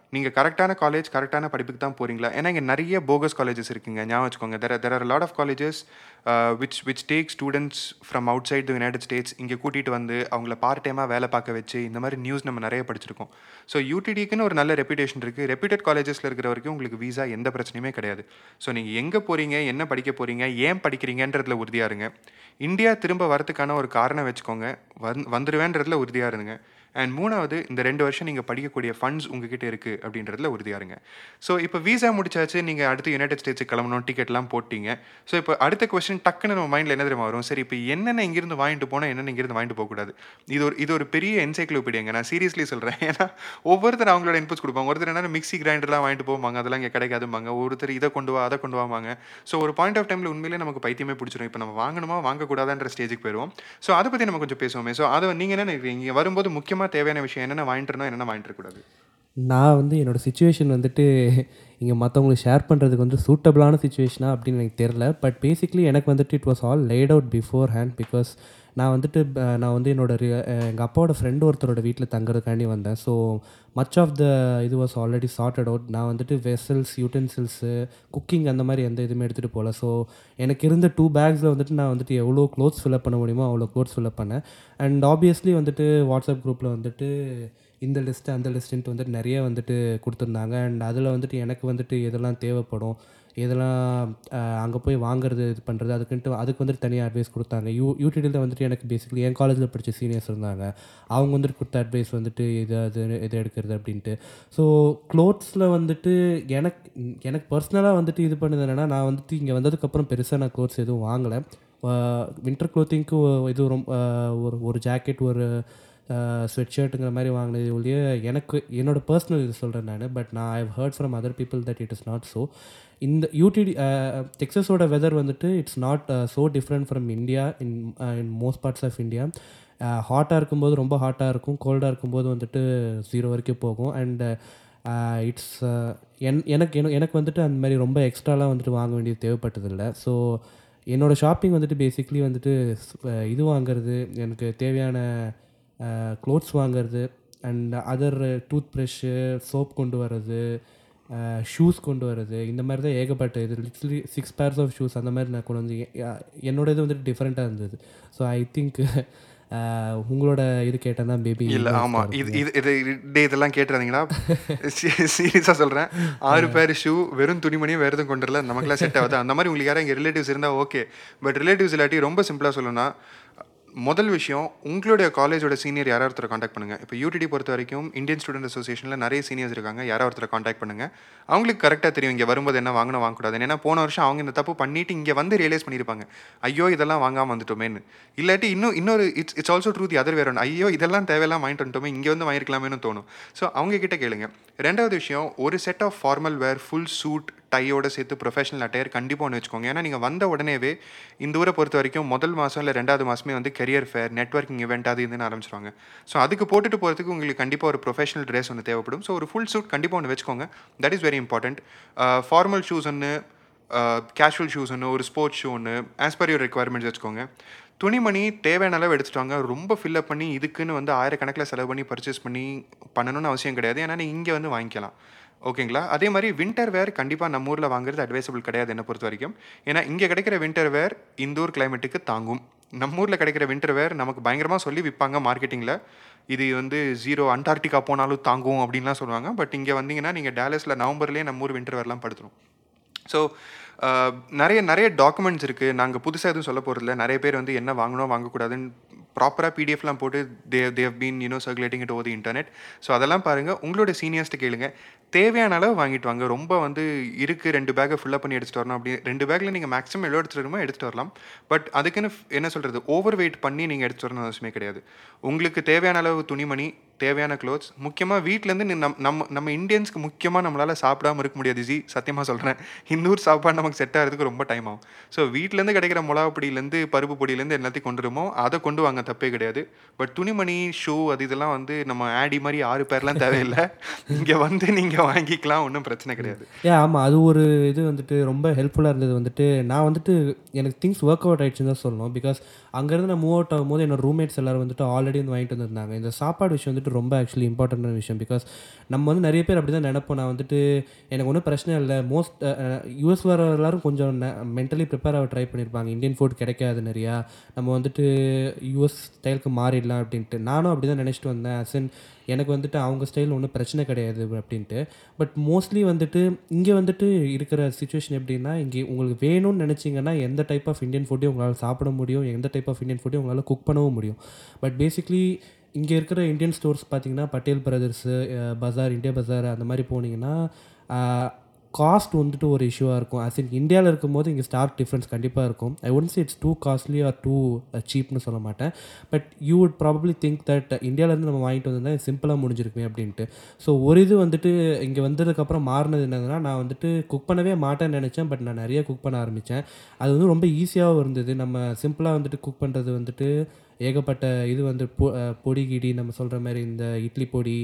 நீங்கள் கரெக்டான காலேஜ் கரெக்டான படிப்புக்கு தான் போகிறீங்களா? ஏன்னா இங்கே நிறைய போகஸ் காலேஜஸ் இருக்குங்க, ஞாபகம் வச்சுக்கோங்க. There there are lot of colleges which which take students from outside the United States இங்கே கூட்டிகிட்டு வந்து அவங்கள பார்ட் டைமாக வேலை பார்க்க வச்சு இந்த மாதிரி நியூஸ் நம்ம நிறைய படிச்சிருக்கோம். ஸோ யூடிடிக்குன்னு ஒரு நல்ல ரெப்யூட்டேஷன் இருக்குது. ரெப்யூட்டட் காலேஜஸில் இருக்கிற வரைக்கும் உங்களுக்கு வீசா எந்த பிரச்சனையுமே கிடையாது. ஸோ நீங்கள் எங்கே போகிறீங்க, என்ன படிக்க போகிறீங்க, ஏன் படிக்கிறீங்கன்றதுல உறுதியாக இருங்க. இந்தியா திரும்ப வரத்துக்கான ஒரு காரணம் வச்சுக்கோங்க. வந் வந்துடுவேன்றதுல உறுதியாக இருங்க. அண்ட் மூணாவது, இந்த ரெண்டு வருஷம் நீங்கள் படிக்கக்கூடிய ஃபண்ட்ஸ் உங்ககிட்ட இருக்குது அப்படின்றதுல உறுதியாக இருங்க. ஸோ இப்போ வீசா முடிச்சாச்சு, நீங்கள் அடுத்து யுனைடெட் ஸ்டேட்ஸுக்கு கிளம்பணும், டிக்கெட்லாம் போட்டிங்க. ஸோ இப்போ அடுத்த கொஸ்டின் டக்குன்னு நம்ம மைண்டில் என்ன தெரியுமா வரும்? சரி, இப்போ என்னென்ன இங்கிருந்து வாங்கிட்டு போனால் என்னென்ன இங்கிருந்து வாங்கிட்டு போகக்கூடாது? இது ஒரு இது ஒரு பெரிய என்சைக்ளோபீடியாங்க. நான் சீரியஸ்லி சொல்கிறேன். ஏன்னா ஒவ்வொருத்தர் அவங்களோட இன்புட்ஸ் கொடுப்பாங்க. ஒருத்தர் என்ன மிக்சி கிரைண்டர்லாம் வாங்கிட்டு போவாங்க, அதெல்லாம் இங்கே கிடைக்காதும்பாங்க. ஒருத்தர் இதை கொண்டு வா, அதை கொண்டு வாங்க. ஸோ ஒரு பாயிண்ட் ஆஃப் டைமில் உண்மையிலே நமக்கு பைத்தியமே பிடிச்சிடும். இப்போ நம்ம வாங்கணுமா வாங்கக்கூடாதான்ற ஸ்டேஜுக்கு போயிடுவோம். ஸோ அதை பற்றி நம்ம கொஞ்சம் பேசுவோமே. ஸோ அதை நீங்கள் என்ன நினைக்கிறீங்க? இங்கே வரும்போது முக்கியமாக தேவையான விஷயம் என்னென்ன வாங்கிட்டு இருந்தோம், என்னென்ன வாங்கிட்டு இருக்கக்கூடாது? நான் வந்து என்னோடய சுச்சுவேஷன் வந்துட்டு இங்கே மற்றவங்களுக்கு ஷேர் பண்ணுறதுக்கு வந்து சூட்டபிளான சுச்சுவேஷனா அப்படின்னு எனக்கு தெரில. பட் பேசிக்லி எனக்கு வந்துட்டு it was all laid out beforehand. Because நான் வந்துட்டு ப- நான் வந்து என்னோட எங்கள் அப்பாவோட ஃப்ரெண்டு ஒருத்தரோட வீட்டில் தங்குறதுக்காண்டி வந்தேன். ஸோ மச் ஆஃப் த இது வாஸ் ஆல்ரெடி சார்ட்டட் அவுட். நான் வந்துட்டு வெசல்ஸ், யூட்டென்சில்ஸு, குக்கிங் அந்த மாதிரி எந்த இதுவுமே எடுத்துகிட்டு போகல. ஸோ எனக்கு இருந்த டூ பேக்ஸில் வந்துட்டு நான் வந்துட்டு எவ்வளோ க்ளோத்ஸ் ஃபில்அப் பண்ண முடியுமோ அவ்வளோ க்ளோத்ஸ் ஃபில்அப் பண்ணேன். அண்ட் ஆப்வியஸ்லி வந்துட்டு வாட்ஸ்அப் குரூப்பில் வந்துட்டு இந்த லிஸ்ட்டு அந்த லிஸ்ட்டுன்ட்டு வந்துட்டு நிறைய வந்துட்டு கொடுத்துருந்தாங்க. அண்ட் அதில் வந்துட்டு எனக்கு வந்துட்டு எதெல்லாம் தேவைப்படும், எதெல்லாம் அங்கே போய் வாங்குறது, இது பண்ணுறது, அதுக்குன்ட்டு அதுக்கு வந்துட்டு தனியாக அட்வைஸ் கொடுத்தாங்க. யூ யூடிடியில் வந்துட்டு எனக்கு பேசிக்கலி என் காலேஜில் படித்த சீனியர்ஸ் இருந்தாங்க. அவங்க வந்துட்டு கொடுத்த அட்வைஸ் வந்துட்டு இது அது இது எடுக்கிறது அப்படின்ட்டு. ஸோ க்ளோத்ஸில் வந்துட்டு எனக்கு எனக்கு பர்சனலாக வந்துட்டு இது பண்ணது என்னென்னா, நான் வந்துட்டு இங்கே வந்ததுக்கப்புறம் பெருசாக நான் க்ளோத்ஸ் எதுவும் வாங்கலை. வின்டர் க்ளோத்திங்க்கு இது ரொம்ப ஒரு ஒரு ஜாக்கெட், ஒரு ஸ்வெட் ஷர்ட்டுங்கிற மாதிரி வாங்கினது ஒழிய எனக்கு என்னோட பர்சனல் இது சொல்கிறேன் நான். பட் நான் I have heard from other people that it is not so. இந்த யூடிடி டெக்ஸஸோட வெதர் வந்துட்டு it's not so different from India in in most parts of India. ஹாட்டாக இருக்கும்போது ரொம்ப ஹாட்டாக இருக்கும், கோல்டாக இருக்கும்போது வந்துட்டு ஜீரோ வரைக்கும் போகும். அண்ட் இட்ஸ் என் எனக்கு என- எனக்கு வந்துட்டு அந்த மாதிரி ரொம்ப எக்ஸ்ட்ராலாம் வந்துட்டு வாங்க வேண்டியது தேவைப்பட்டதில்லை. ஸோ என்னோடய ஷாப்பிங் வந்துட்டு பேசிக்லி வந்துட்டு ஸ்- அஹ் இது வாங்குறது, எனக்கு தேவையான க்ளோத்ஸ் வாங்குறது, and other toothbrush, soap கொண்டு வர்றது, ஷூஸ் கொண்டு வர்றது, இந்த மாதிரி தான் ஏகப்பட்ட இது literally six pairs of shoes அந்த மாதிரி நான் கொண்டு வந்து எ- அஹ் என்னோட இது வந்துட்டு டிஃப்ரெண்ட்டாக இருந்தது. ஸோ ஐ திங்க் உங்களோட இது கேட்டால் தான் பேபி இல்லை, ஆமாம். இது இது இது டே இதெல்லாம் கேட்டுறாதீங்களா? சீரியஸாக சொல்கிறேன். ஆறு பேர் ஷூ, வெறும் துணிமணியும் வேறு எதுவும் கொண்டு வரல, நமக்குலாம் செட் ஆகுது. அந்த மாதிரி உங்களுக்கு யாரும் இங்கே ரிலேட்டிவ்ஸ் இருந்தால் ஓகே. பட் ரிலேட்டிவ்ஸ் இல்லாட்டி ரொம்ப சிம்பிளாக சொல்லணும்னா, முதல் விஷயம், உங்களுடைய காலேஜோட சீனியர் யாராவது ஒருத்தரை காண்டாக்ட் பண்ணுங்கள். இப்போ யூடிடி பொறுத்த வரைக்கும் இந்தியன் ஸ்டூடெண்ட் அசோசியேஷனில் நிறைய சீனியர்ஸ் இருக்காங்க. யாராவது ஒருத்தரை காண்டாக்ட் பண்ணுங்கள். அவங்களுக்கு கரெக்டாக தெரியும் இங்கே வரும்போது என்ன வாங்கணும் வாங்கக்கூடாது. ஏன்னா போன வருஷம் அவங்க இந்த தப்பு பண்ணிட்டு இங்கே வந்து ரியலைஸ் பண்ணியிருப்பாங்க, ஐயோ இதெல்லாம் வாங்காமல் வந்துட்டோமேன்னு. இல்லாட்டி இன்னும் இன்னொரு it's it's also true the other வேற ஒன்று, ஐயோ இதெல்லாம் தேவையெல்லாம் வாங்கிட்டு வந்துட்டோமே, இங்கே வந்து வாங்கிருக்கலாமேனு தோணும். ஸோ அவங்க கிட்ட கேளுங்க. ரெண்டாவது விஷயம், ஒரு set of formal wear, full suit டையோட சேர்த்து ப்ரொஃபஷனல் அட்டையர் கண்டிப்பாக ஒன்று வச்சுக்கோங்க. ஏன்னா நீங்கள் வந்த உடனேவே இந்த ஊரை பொறுத்த வரைக்கும் முதல் மாதம் இல்லை ரெண்டாவது மாதமே வந்து கெரியர் ஃபேர், நெட்வொர்க்கிங் இவெண்ட் அது இதுன்னு ஆரம்பிச்சிருவாங்க. ஸோ அதுக்கு போட்டுட்டு போகிறதுக்கு உங்களுக்கு கண்டிப்பாக ஒரு ப்ரொஃபஷனல் ட்ரெஸ் ஒன்று தேவைப்படும். ஸோ ஒரு ஃபுல் சூட் கண்டிப்பாக ஒன்று வச்சுக்கோங்க. That is very important. Formal shoes ஒன்று, கேஷுவல் ஷூஸ் ஒன்று, ஒரு ஸ்போர்ட்ஸ் ஷூ ஒன்று, ஆஸ் பர் யூர் ரெக்குவயர்மெண்ட்ஸ் வச்சுக்கோங்க. துணிமணி தேவையான அளவு எடுத்துட்டு வாங்க. ரொம்ப ஃபில்லப் பண்ணி இதுக்குன்னு வந்து ஆயிரக்கணக்கில் செலவு பண்ணி பர்ச்சேஸ் பண்ணி பண்ணணும்னு அவசியம் கிடையாது. ஏன்னா நீங்கள் இங்கே வந்து வாங்கிக்கலாம். ஓகேங்களா? அதே மாதிரி வின்டர் வேர் கண்டிப்பாக நம்ம ஊரில் வாங்குறது அட்வைசபிள் கிடையாது என்னை பொறுத்த வரைக்கும். ஏன்னா இங்கே கிடைக்கிற வின்டர் வேர் இந்த ஊர் கிளைமேட்டுக்கு தாங்கும். நம்ம ஊரில் கிடைக்கிற வின்டர் வேர் நமக்கு பயங்கரமாக சொல்லி விற்பாங்க மார்க்கெட்டிங்கில். இது வந்து ஜீரோ அண்டார்டிகா போனாலும் தாங்கும் அப்படின்லாம் சொல்லுவாங்க. பட் இங்கே வந்தீங்கன்னா நீங்கள் டேலஸில் நவம்பர்லேயே நம்ம ஊர் வின்டர் வேர்லாம் படுத்துரும். ஸோ நிறைய நிறைய டாக்குமெண்ட்ஸ் இருக்குது. நாங்கள் புதுசாக எதுவும் சொல்ல போகிறதில்ல. நிறைய பேர் வந்து என்ன வாங்கணும் வாங்கக்கூடாதுன்னு ப்ராப்பராக பிடிஎஃப்லாம் போட்டு they they've been you know circulating it over the internet. So அதெல்லாம் பாருங்கள். உங்களோட சீனியர்ஸ்ட்டு கேளுங்க. தேவையான அளவு வாங்கிட்டு வாங்க. ரொம்ப வந்து இருக்குது ரெண்டு பேக்கை ஃபுல்லாக பண்ணி எடுத்துகிட்டு வரணும் அப்படி ரெண்டு பேக்கில் நீங்கள் மேக்ஸிமம் எவ்வளோ எடுத்துகிட்டு வரணுமோ எடுத்துகிட்டு வரலாம். பட் அதுக்குன்னு என்ன சொல்கிறது, ஓவர் வெயிட் பண்ணி நீங்கள் எடுத்துகிட்டு வரணும் அவசியமே கிடையாது. உங்களுக்கு தேவையான அளவு துணிமணி, தேவையான க்ளோத்ஸ், முக்கியமாக வீட்டிலேருந்து நம் நம்ம நம்ம இந்தியன்ஸ்க்கு முக்கியமாக நம்மளால் சாப்பிடாமல் இருக்க முடியாது. ஜி சத்தியமாக சொல்கிறேன், இன்னூர் சாப்பாடு நமக்கு செட் ஆகிறதுக்கு ரொம்ப டைம் ஆகும். ஸோ வீட்டிலேருந்து கிடைக்கிற மிளகா பொடியிலேருந்து பருப்பு பொடியிலேருந்து எல்லாத்தையும் கொண்டு வருமோ அதை கொண்டு வாங்க, தப்பே கிடையாது. பட் துணிமணி, ஷூ அது இதெல்லாம் வந்து நம்ம ஆடி மாதிரி ஆறு பேர்லாம் தேவையில்லை. இங்கே வந்து நீங்கள் வாங்கிக்கலாம், ஒன்றும் பிரச்சனை கிடையாது. ஏன் ஆமாம், அது ஒரு இது வந்துட்டு ரொம்ப ஹெல்ப்ஃபுல்லாக இருந்தது. வந்துட்டு நான் வந்துட்டு எனக்கு திங்ஸ் ஒர்க் அவுட் ஆகிடுச்சுன்னு தான் சொல்லணும். பிகாஸ் அங்கேருந்து நான் மூவ் அவுட் ஆகும்போது என்னோட ரூம்மேட்ஸ் எல்லோரும் வந்துட்டு ஆல்ரெடி வந்து வாங்கிட்டு வந்திருந்தாங்க. இந்த சாப்பாடு விஷயம் வந்துட்டு வந்துட்டு ரொம்ப ஆக்சுவலி இம்பார்ட்டண்டான விஷயம். பிகாஸ் நம்ம வந்து நிறைய பேர் அப்படி தான் நினைப்போம். நான் வந்துட்டு எனக்கு ஒன்றும் பிரச்சனை இல்லை, மோஸ்ட் யூஎஸ் வர எல்லாரும் கொஞ்சம் மென்டலி ப்ரிப்பேர் ஆக ட்ரை பண்ணியிருப்பாங்க. இந்தியன் ஃபுட் கிடைக்காது நிறையா, நம்ம வந்துட்டு யூஎஸ் ஸ்டைலுக்கு மாறிடலாம் அப்படின்ட்டு. நானும் அப்படி தான் நினச்சிட்டு வந்தேன். அசன் எனக்கு வந்துட்டு அவங்க ஸ்டைல் ஒன்றும் பிரச்சனை கிடையாது அப்படின்ட்டு. பட் மோஸ்ட்லி வந்துட்டு இங்கே வந்துட்டு இருக்கிற சுச்சுவேஷன் எப்படின்னா, இங்கே உங்களுக்கு வேணும்னு நினச்சிங்கன்னா எந்த டைப் ஆஃப் இந்தியன் ஃபுட்டையும் உங்களால் சாப்பிட முடியும், எந்த டைப் ஆஃப் இந்தியன் ஃபுட்டையும் உங்களால் குக் பண்ணவும் முடியும். பட் பேசிக்லி இங்கே இருக்கிற இந்தியன் ஸ்டோர்ஸ் பார்த்தீங்கன்னா, பட்டேல் பிரதர்ஸு, பஜார், இந்தியா பஜார் அந்த மாதிரி போனீங்கன்னா காஸ்ட் வந்துட்டு ஒரு இஷ்யூவாக இருக்கும். ஆஸ் இன் இந்தியாவில் இருக்கும்போது இங்கே ஸ்டார்க் டிஃப்ரென்ஸ் கண்டிப்பாக இருக்கும். I won't say it's too costly or too சீப்னு சொல்ல மாட்டேன். But you would probably think that இந்தியாவிலேருந்து நம்ம வாங்கிட்டு வந்திருந்தா சிம்பிளாக முடிஞ்சிருக்குமே அப்படின்ட்டு. ஸோ ஒரு இது வந்துட்டு இங்கே வந்ததுக்கப்புறம் மாறினது என்னதுன்னா, நான் வந்துட்டு குக் பண்ணவே மாட்டேன்னு நினச்சேன். பட் நான் நிறைய குக் பண்ண ஆரம்பித்தேன். அது வந்து ரொம்ப ஈஸியாகவும் இருந்தது. நம்ம சிம்பிளாக வந்துட்டு குக் பண்ணுறது வந்துட்டு ஏகப்பட்ட இது வந்து பொ பொடி கிடி நம்ம சொல்கிற மாதிரி இந்த இட்லி பொடி,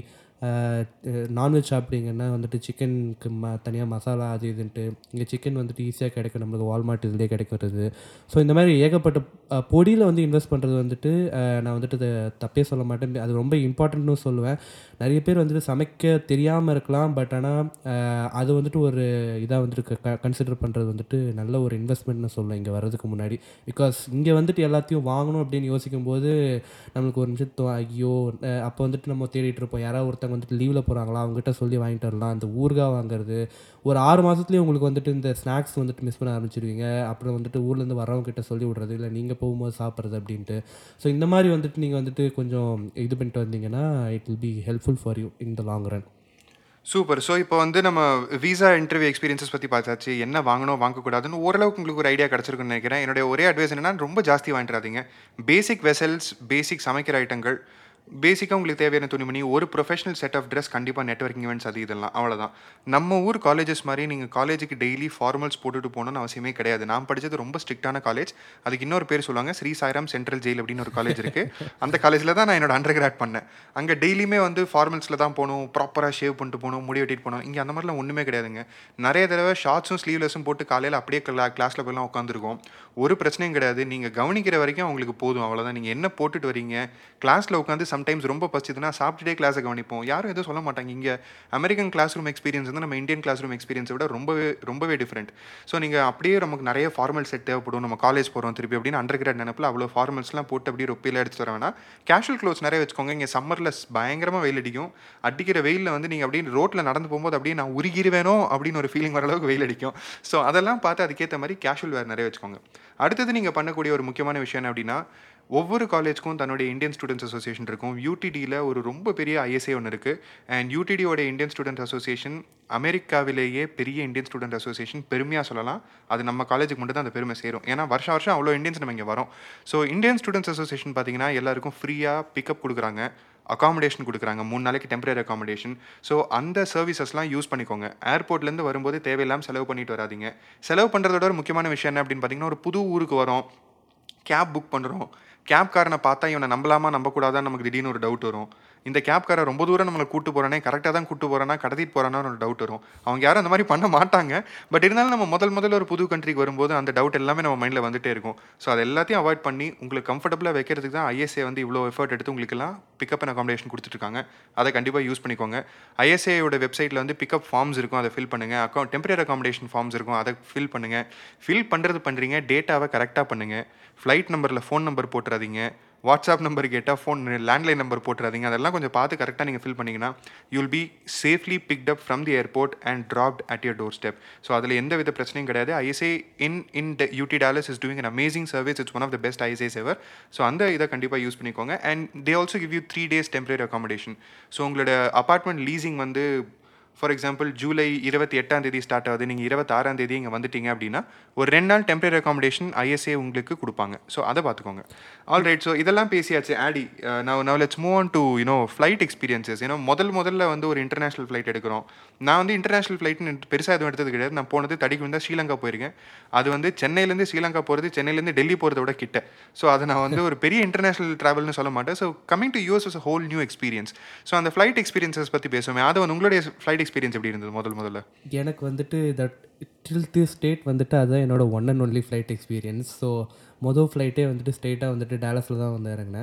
நான்வெஜ் சாப்பிட்டீங்கன்னா வந்துட்டு சிக்கனுக்கு ம தனியாக மசாலா அது இதுன்ட்டு. இங்கே சிக்கன் வந்துட்டு ஈஸியாக கிடைக்கும், நம்மளுக்கு வால்மார்ட் இதிலே கிடைக்கிறது. ஸோ இந்த மாதிரி ஏகப்பட்ட பொடியில் வந்து இன்வெஸ்ட் பண்ணுறது வந்துட்டு நான் வந்துட்டு அதை தப்பே சொல்ல மாட்டேன், அது ரொம்ப இம்பார்ட்டன்ட்னு சொல்லுவேன். நிறைய பேர் வந்துட்டு சமைக்க தெரியாமல் இருக்கலாம். பட் ஆனால் அது வந்துட்டு ஒரு இதாக வந்துட்டு க கன்சிடர் பண்ணுறது வந்துட்டு நல்ல ஒரு இன்வெஸ்ட்மெண்ட்னு சொல்லுவேன் இங்கே வர்றதுக்கு முன்னாடி. பிகாஸ் இங்கே வந்துட்டு எல்லாத்தையும் வாங்கணும் அப்படின்னு யோசிக்கும்போது நம்மளுக்கு ஒரு நிமிஷம் ஐயோ, அப்போ வந்துட்டு நம்ம தேடிட்டு இருப்போம் யாராவது ஒருத்தங்க வந்துட்டு லீவில் போகிறாங்களா, அவங்ககிட்ட சொல்லி வாங்கிட்டு வரலாம். அந்த ஊறுகாய் வாங்குறது ஒரு ஆறு மாதத்துலேயே உங்களுக்கு வந்துட்டு இந்த ஸ்நாக்ஸ் வந்துட்டு மிஸ் பண்ண ஆரம்பிச்சிருவீங்க. அப்புறம் வந்துட்டு ஊர்லேருந்து வரவங்க கிட்ட சொல்லி விட்றது, இல்லை நீங்கள் போகும்போது சாப்பிட்றது அப்படின்ட்டு. ஸோ இந்த மாதிரி வந்துட்டு நீங்கள் வந்துட்டு கொஞ்சம் இது பண்ணிட்டு வந்தீங்கன்னா it will be helpful for you in the long run. Super. So இப்போ வந்து நம்ம விசா இன்டர்வியூ எக்ஸ்பீரியன்ஸஸ் பற்றி பார்த்தாச்சு, என்ன வாங்கணும் வாங்கக்கூடாதுன்னு ஓரளவுக்கு உங்களுக்கு ஒரு ஐடியா கிடச்சிருக்குன்னு நினைக்கிறேன். என்னுடைய ஒரே அட்வைஸ் என்னென்னா, ரொம்ப ஜாஸ்தி வாங்கிடாதீங்க. பேசிக் வெசல்ஸ், பேசிக் சமைக்கிற ஐட்டங்கள், பேசிக்காக உங்களுக்கு தேவையான துணிமணி, ஒரு ப்ரொஃபஷனல் செட் ஆஃப் ட்ரெஸ், கண்டிப்பாக நெட்வொர்க்கிங் ஈவெண்ட்ஸ் அது இதெல்லாம் அவ்வளோதான். நம்ம ஊர் காலேஜஸ் மாதிரி நீங்கள் காலேஜுக்கு டெய்லி ஃபார்மல்ஸ் போட்டுட்டு போகணுன்னு அவசியமே கிடையாது. நான் படித்தது ரொம்ப ஸ்ட்ரிக்டான காலேஜ். அதுக்கு இன்னொரு பேர் சொல்லுவாங்க, ஸ்ரீ சாய்ராம் சென்ட்ரல் ஜெயில் அப்படின்னு ஒரு காலேஜ் இருக்குது. அந்த காலேஜில் தான் நான் என்னோட அண்டர் கிராட் பண்ணேன். அங்கே டெய்லியுமே வந்து ஃபார்மல்ஸில் தான் போகணும், ப்ராப்பராக ஷேவ் பண்ணிட்டு போகணும், முடி வெட்டிட்டு போகணும். இங்கே அந்த மாதிரிலாம் ஒன்றுமே கிடையாதுங்க. நிறைய தடவை ஷார்ட்ஸும் ஸ்லீவ்லெஸ்ஸும் போட்டு காலையில் அப்படியே கிளா கிளாஸில் போய்லாம் உட்காந்துருக்கோம். ஒரு பிரச்சனையும் கிடையாது. நீங்கள் கவனிக்கிற வரைக்கும் அவங்களுக்கு போதும், அவ்வளோதான். நீங்கள் என்ன போட்டுட்டு வரீங்க, கிளாஸில் உட்காந்து சம்டைம்ஸ் ரொம்ப பசிச்சுதுன்னா சாப்பிட்டுட்டே கிளாஸை கவனிப்போம், யாரும் எதுவும் சொல்ல மாட்டாங்க. இங்கே அமெரிக்கன் கிளாஸ் ரூம் எக்ஸ்பீரியன்ஸ் வந்து நம்ம இந்தியன் கிளாஸ் ரூம் எக்ஸ்பீரியன்ஸை விட ரொம்பவே ரொம்பவே டிஃப்ரெண்ட். ஸோ நீங்கள் அப்படியே நமக்கு நிறைய ஃபார்மல் செட் தேவைப்படும், நம்ம காலேஜ் போகிறோம் திருப்பி அப்படின்னு அண்டர் கிராட் நினைப்பில் அவ்வளோ ஃபார்மல்ஸ்லாம் போட்டு அப்படியே ரொப்பியில் எடுத்துகிட்டு வர வேணாம். கேஷுவல் க்ளோத்ஸ் நிறைய வச்சுக்கோங்க. இங்கே சம்மரில் பயங்கரமாக வெயில் அடிக்கும். அடிக்கிற வெயிலில் வந்து நீங்கள் அப்படியே ரோட்டில் நடந்து போகும்போது அப்படியே நான் உருகிருவேனோ அப்படின்னு ஒரு ஃபீலிங் வர அளவுக்கு வெயில் அடிக்கும். ஸோ அதெல்லாம் பார்த்து அதுக்கேற்ற மாதிரி கேஷுவல் வேர் நிறைய வச்சுக்கோங்க. அடுத்தது நீங்கள் பண்ணக்கூடிய ஒரு முக்கியமான விஷயம் என்ன அப்படின்னா, ஒவ்வொரு காலேஜுக்கும் தன்னுடைய இந்தியன் ஸ்டூடெண்ட்ஸ் அசோசியேஷன் இருக்கும். யூடிடியில் ஒரு ரொம்ப பெரிய ஐஎஸ்ஏ ஒன்று இருக்குது. அண்ட் யூடிடியோட இந்தியன் ஸ்டூடெண்ட் அசோசியேஷன் அமெரிக்காவிலேயே பெரிய இந்தியன் ஸ்டூடெண்ட் அசோசியேஷன், பெருமையாக சொல்லலாம். அது நம்ம காலேஜுக்கு மட்டும் தான் அந்த பெருமை சேரும். ஏன்னா வருஷம் வருஷம் அவ்வளோ இந்தியன்ஸ் நம்ம இங்கே வரோம். ஸோ இந்தியன் ஸ்டூடெண்ட்ஸ் அசோசியேஷன் பார்த்தீங்கன்னா எல்லாருக்கும் ஃப்ரீயாக பிக்கப் கொடுக்குறாங்க, அகாமடேஷன் கொடுக்குறாங்க, மூணு நாளைக்கு டெம்பரரி அகாமடேஷன். ஸோ அந்த சர்வீசஸ்லாம் யூஸ் பண்ணிக்கோங்க. ஏர்போர்ட்லேருந்து வரும்போது தேவையில்லாமல் செலவு பண்ணிட்டு வராதிங்க. செலவு பண்ணுறதோட ஒரு முக்கியமான விஷயம் என்ன அப்படின்னு பார்த்தீங்கன்னா, ஒரு புது ஊருக்கு வரோம், கேப் புக் பண்ணுறோம். கேப்காரனை பார்த்தா இவனை நம்பலாமா நம்பக்கூடாதான்னு நமக்கு திடீர்னு ஒரு டவுட் வரும். இந்த கேப்காரன் ரொம்ப தூரம் நம்மளை கூட்டு போகிறானே, கரெக்டாக தான் கூட்டு போகிறானா, கடத்திட்டு போகிறானான்னு ஒரு டவுட் வரும். அவங்க யாரும் அந்த மாதிரி பண்ண மாட்டாங்க. பட் இருந்தாலும் நம்ம முதல் முதல்ல ஒரு புது கண்ட்ரிக்கு வரும்போது அந்த டவுட் எல்லாமே நம்ம மைண்டில் வந்துட்டே இருக்கும். ஸோ அது எல்லாத்தையும் அவாய்ட் பண்ணி உங்களுக்கு கம்ஃபர்டபுளாக வைக்கிறதுக்கு தான் ஐஎஸ்ஏ வந்து இவ்வளோ எஃபர்ட் எடுத்து உங்களுக்கெல்லாம் பிக்கப் அண்ட் அகாமடேஷன் கொடுத்துட்ருக்காங்க. அதை கண்டிப்பாக யூஸ் பண்ணிக்கோங்க. ஐஎஸ்ஏயோட வெப்சைட்டில் வந்து பிக்கப் ஃபார்ம்ஸ் இருக்கும், அதை ஃபில் பண்ணுங்கள். அக்கௌண்ட் டெம்பரரி அகாமடேஷன் ஃபார்ம்ஸ் இருக்கும், அதை ஃபில் பண்ணுங்கள். ஃபில் பண்ணுறது பண்ணுறீங்க, டேட்டாவை கரெக்டாக பண்ணுங்கள். ஃப்ளைட் நம்பரில் ஃபோன் நம்பர் போட்டுறாதீங்க, வாட்ஸ்அப் நம்பர் கேட்டால் ஃபோன் லேண்ட்லைன் நம்பர் போட்டுறாதீங்க. அதெல்லாம் கொஞ்சம் பார்த்து கரெக்டாக நீங்கள் ஃபில் பண்ணிங்கன்னா you'll be safely picked up from the airport and dropped at your door step. So அதில் எந்த வித பிரச்சனையும் கிடையாது. ISA in in UT Dallas is doing an amazing service. It's one of the best ISAs ever. So அந்த இதை கண்டிப்பாக யூஸ் பண்ணிக்கோங்க. And they also give you three days temporary accommodation. So உங்களோட அப்பார்ட்மெண்ட் லீசிங் வந்து ஃபார் எக்ஸாம்பிள் ஜூலை இருபத்தி எட்டாம் தேதி ஸ்டார்ட் ஆகுது, நீங்கள் இருபத்தாறாம் தேதி இங்கே வந்துட்டீங்க அப்படின்னா ஒரு ரெண்டு நாள் டெம்பரரி அகாமடேஷன் ஐஎஸ்ஏ உங்களுக்கு கொடுப்பாங்க. ஸோ அதை பார்த்துக்கோங்க. All right. ஸோ இதெல்லாம் பேசியாச்சு. ஆடி நான் now let's move on to you know flight experiences. ஏன்னா முதல் முதல்ல வந்து ஒரு இன்டர்நேஷனல் ஃப்ளைட் எடுக்கிறோம். நான் வந்து இன்டர்நேஷனல் ஃப்ளைட்னு பெருசாக எதுவும் எடுத்தது கிடையாது. நான் போனது தடிக்கு வந்தால் ஸ்ரீலங்கா போயிருக்கேன். அது வந்து சென்னையிலேருந்து ஸ்ரீலங்கா போகிறது சென்னையிலேருந்து டெல்லி போகிறத விட கிட்ட. ஸோ அதை நான் வந்து ஒரு பெரிய இன்டர்நேஷனல் ட்ராவல்னு சொல்ல மாட்டேன். So coming to US is a whole new experience. So அந்த ஃப்ளைட் எக்ஸ்பீரியன்ஸஸ் பற்றி பேசுவோமே. அது வந்து உங்களுடைய ஃப்ளைட் எக்ஸ்பீரியன்ஸ் எப்படி இருந்தது முதல் முதல்ல? எனக்கு வந்துட்டு தட் டில் தி ஸ்டேட் வந்துட்டு அதுதான் என்னோட one and only flight experience. So மொதல் ஃப்ளைட்டே வந்துட்டு ஸ்ட்ரெயிட்டாக வந்துட்டு டேலஸில் தான் வந்து இறங்கினேன்.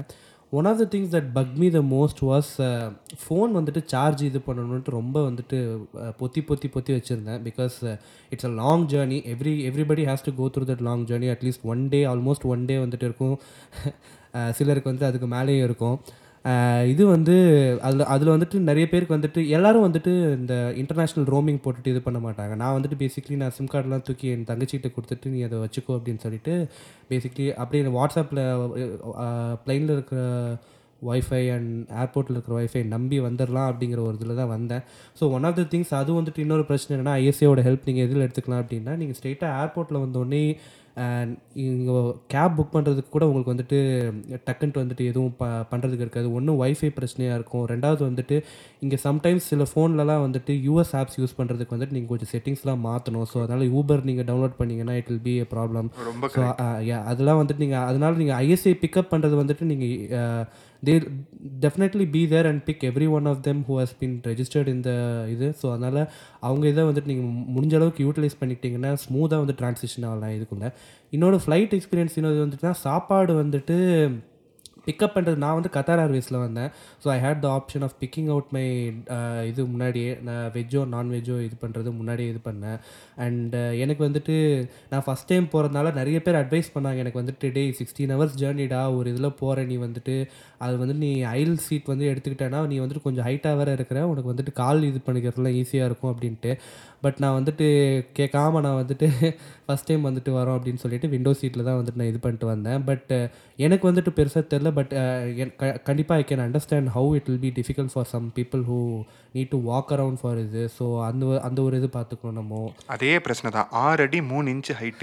One of the things that bug me the most was phone வந்துட்டு சார்ஜ் இது பண்ணணுன்ட்டு ரொம்ப வந்துட்டு அஹ், பொத்தி பொத்தி பொத்தி வச்சுருந்தேன். Because it's a long journey. Every everybody has to go through that long journey. At least one day, almost one day வந்துட்டு இருக்கும். அஹ், சிலருக்கு வந்து அதுக்கு மேலேயும் இருக்கும். அஹ், இது வந்து அதில் அதில் வந்துட்டு நிறைய பேருக்கு வந்துட்டு எல்லாரும் வந்துட்டு இந்த இன்டர்நேஷ்னல் ரோமிங் போட்டுட்டு இது பண்ண மாட்டாங்க. நான் வந்துட்டு பேசிக்லி நான் சிம் கார்டெலாம் தூக்கி என் தங்கச்சிகிட்ட கொடுத்துட்டு நீ அதை வச்சுக்கோ அப்படின்னு சொல்லிட்டு பேசிக்லி அப்படியே வாட்ஸ்அப்பில் ப்ளைனில் இருக்கிற ஒய்ஃபை அண்ட் ஏர்போர்ட்டில் இருக்கிற ஒய்ஃபை நம்பி வந்துடலாம் அப்படிங்கிற ஒரு இதில் தான் வந்தேன். So one of the things அது வந்துட்டு இன்னொரு பிரச்சனை என்னென்னா ஐஎஸ்ஏவோட ஹெல்ப் நீங்கள் எதில் எடுத்துக்கலாம் அப்படின்னா, நீங்கள் ஸ்ட்ரெயிட்டாக ஏர்போர்ட்டில் வந்தோடனே இங்கே கேப் புக் பண்ணுறதுக்கு கூட உங்களுக்கு வந்துட்டு டக்குன்ட்டு வந்துட்டு எதுவும் ப பண்ணுறதுக்கு இருக்காது. ஒன்றும் ஒய்ஃபை பிரச்சனையாக இருக்கும். ரெண்டாவது வந்துட்டு இங்கே சம்டைம்ஸ் சில ஃபோன்லலாம் வந்துட்டு யூஎஸ் ஆப்ஸ் யூஸ் பண்ணுறதுக்கு வந்துட்டு நீங்கள் கொஞ்சம் செட்டிங்ஸ்லாம் மாற்றணும். ஸோ அதனால் ஊபர் நீங்கள் டவுன்லோட் பண்ணிங்கன்னா it will be a problem. ரொம்ப ஸோ அதெல்லாம் வந்துட்டு நீங்கள் அதனால் நீங்கள் ஐஎஸ்ஐ பிக்கப் பண்ணுறது வந்துட்டு நீங்கள் they definitely be there and pick every one of them who has been registered இந்த இது. ஸோ அதனால் அவங்க இதை வந்துட்டு நீங்கள் முடிஞ்ச அளவுக்கு யூட்டிலைஸ் பண்ணிக்கிட்டிங்கன்னா ஸ்மூத்தாக வந்து ட்ரான்சிஷன் ஆகலாம் இதுக்குள்ளே. இன்னொரு ஃப்ளைட் எக்ஸ்பீரியன்ஸ் இன்னொரு வந்துட்டுனா சாப்பாடு வந்துட்டு பிக்கப் பண்ணுறது. நான் வந்து கத்தார் ஏர்வேஸில் வந்தேன். So I had the option of picking out my இது முன்னாடியே நான் வெஜ்ஜோ நான்வெஜ்ஜோ இது பண்ணுறது முன்னாடியே இது பண்ணேன். அண்ட் எனக்கு வந்துட்டு நான் ஃபஸ்ட் டைம் போகிறதுனால நிறைய பேர் அட்வைஸ் பண்ணாங்க எனக்கு வந்துட்டு டே சிக்ஸ்டீன் ஹவர்ஸ் ஜேர்னிடா ஒரு இதில் போகிற நீ வந்துட்டு அது வந்து நீ ஐல் சீட் வந்து எடுத்துக்கிட்டேன்னா நீ வந்துட்டு கொஞ்சம் ஹைட்டாக வேறு இருக்கிற உனக்கு வந்துட்டு கால் இது பண்ணிக்கிறதுலாம் ஈஸியாக இருக்கும் அப்படின்ட்டு. பட் நான் வந்துட்டு கேட்காம நான் வந்துட்டு ஃபஸ்ட் டைம் வந்துட்டு வரோம் அப்படின்னு சொல்லிட்டு விண்டோ சீட்டில் தான் வந்துட்டு நான் இது பண்ணிட்டு வந்தேன். பட் எனக்கு வந்துட்டு பெருசாக தெரில. பட் கண்டிப்பாக I can understand how it will be difficult for some people who need to walk around for இது. ஸோ அந்த அந்த ஒரு இது பார்த்துக்கணும் நம்ம. அதே பிரச்சனை தான், ஆறு அடி மூணு இன்ச்சு ஹைட்டு.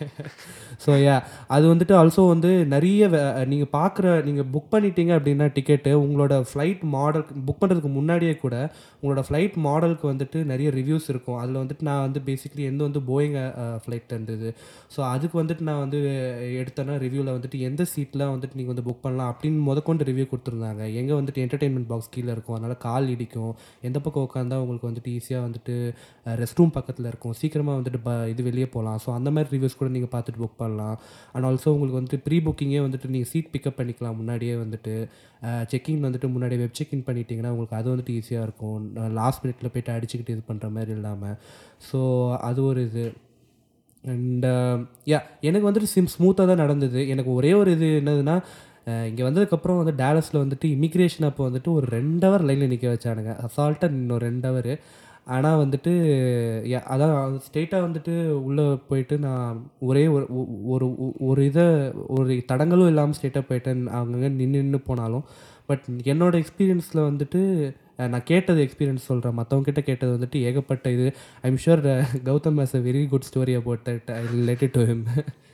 ஸோ யா அது வந்துட்டு ஆல்சோ வந்து நிறைய நீங்கள் பார்க்குற நீங்கள் புக் பண்ணிட்டீங்க அப்படின்னா டிக்கெட்டு உங்களோட ஃப்ளைட் மாடல் புக் பண்ணுறதுக்கு முன்னாடியே கூட உங்களோட ஃப்ளைட் மாடலுக்கு வந்துட்டு நிறைய ரிவ்யூஸ் இருக்கும். அதில் வந்துட்டு நான் வந்து பேசிக்லி எந்த வந்து போயிங் ஃப்ளைட் இருந்தது. ஸோ அதுக்கு வந்துட்டு நான் வந்து எடுத்தேன்னா ரிவ்யூவில் வந்துட்டு எந்த சீட்டில் வந்துட்டு நீங்கள் வந்து புக் பண்ணலாம் அப்படின்னு முதற்கொண்டு ரிவ்யூ கொடுத்துருந்தாங்க. எங்கே வந்துட்டு என்டர்டெயின்மெண்ட் பாக்ஸ் கீழே இருக்கும், அதனால் கால் இடிக்கும், எந்த பக்கம் உட்காந்தா உங்களுக்கு வந்துட்டு ஈஸியாக வந்துட்டு ரெஸ்ட் ரூம் பக்கத்தில் இருக்கும், சீக்கிரமாக வந்துட்டு ப இது வெளியே போகலாம். ஸோ அந்த மாதிரி ரிவ்யூஸ் கூட நீங்கள் பார்த்துட்டு புக் பண்ணலாம். அண்ட் ஆல்சோ உங்களுக்கு வந்துட்டு ப்ரீ புக்கிங்கே வந்துட்டு நீங்கள் சீட் பிக்கப் பண்ணிக்கலாம் முன்னாடியே வந்துட்டு. செக்கிங் வந்துட்டு முன்னாடியே வெப் செக்இன் பண்ணிட்டீங்கன்னா உங்களுக்கு அது வந்துட்டு ஈஸியாக இருக்கும். லாஸ்ட் மினிட்ல போய்ட்டு அடிச்சுக்கிட்டு இது பண்ணுற மாதிரி இல்லாமல். ஸோ அது ஒரு இது. அண்ட் யா எனக்கு வந்துட்டு சிம் ஸ்மூத்தாக தான் நடந்தது. எனக்கு ஒரே ஒரு இது என்னதுன்னா இங்கே வந்ததுக்கப்புறம் வந்து டேலஸில் வந்துட்டு இமிக்ரேஷன் அப்போ வந்துட்டு ஒரு ரெண்டு ஹவர் லைனில் நிற்க வச்சானுங்க. அசால்ட்டாக இன்னும் ரெண்டு ஹவர். ஆனால் வந்துட்டு யா அதான் ஸ்ட்ரெயிட்டாக வந்துட்டு உள்ளே போயிட்டு நான் ஒரே ஒரு ஒரு ஒரு இதை ஒரு தடங்களும் இல்லாமல் ஸ்ட்ரெயிட்டாக போயிட்டேன். அங்கங்கே நின்று நின்று போனாலும். பட் என்னோடய எக்ஸ்பீரியன்ஸில் வந்துட்டு நான் கேட்டது எக்ஸ்பீரியன்ஸ் சொல்கிறேன். மற்றவங்க கிட்ட கேட்டது வந்துட்டு ஏகப்பட்ட இது. I'm sure Gautham has a very good story about that. I will let it to him.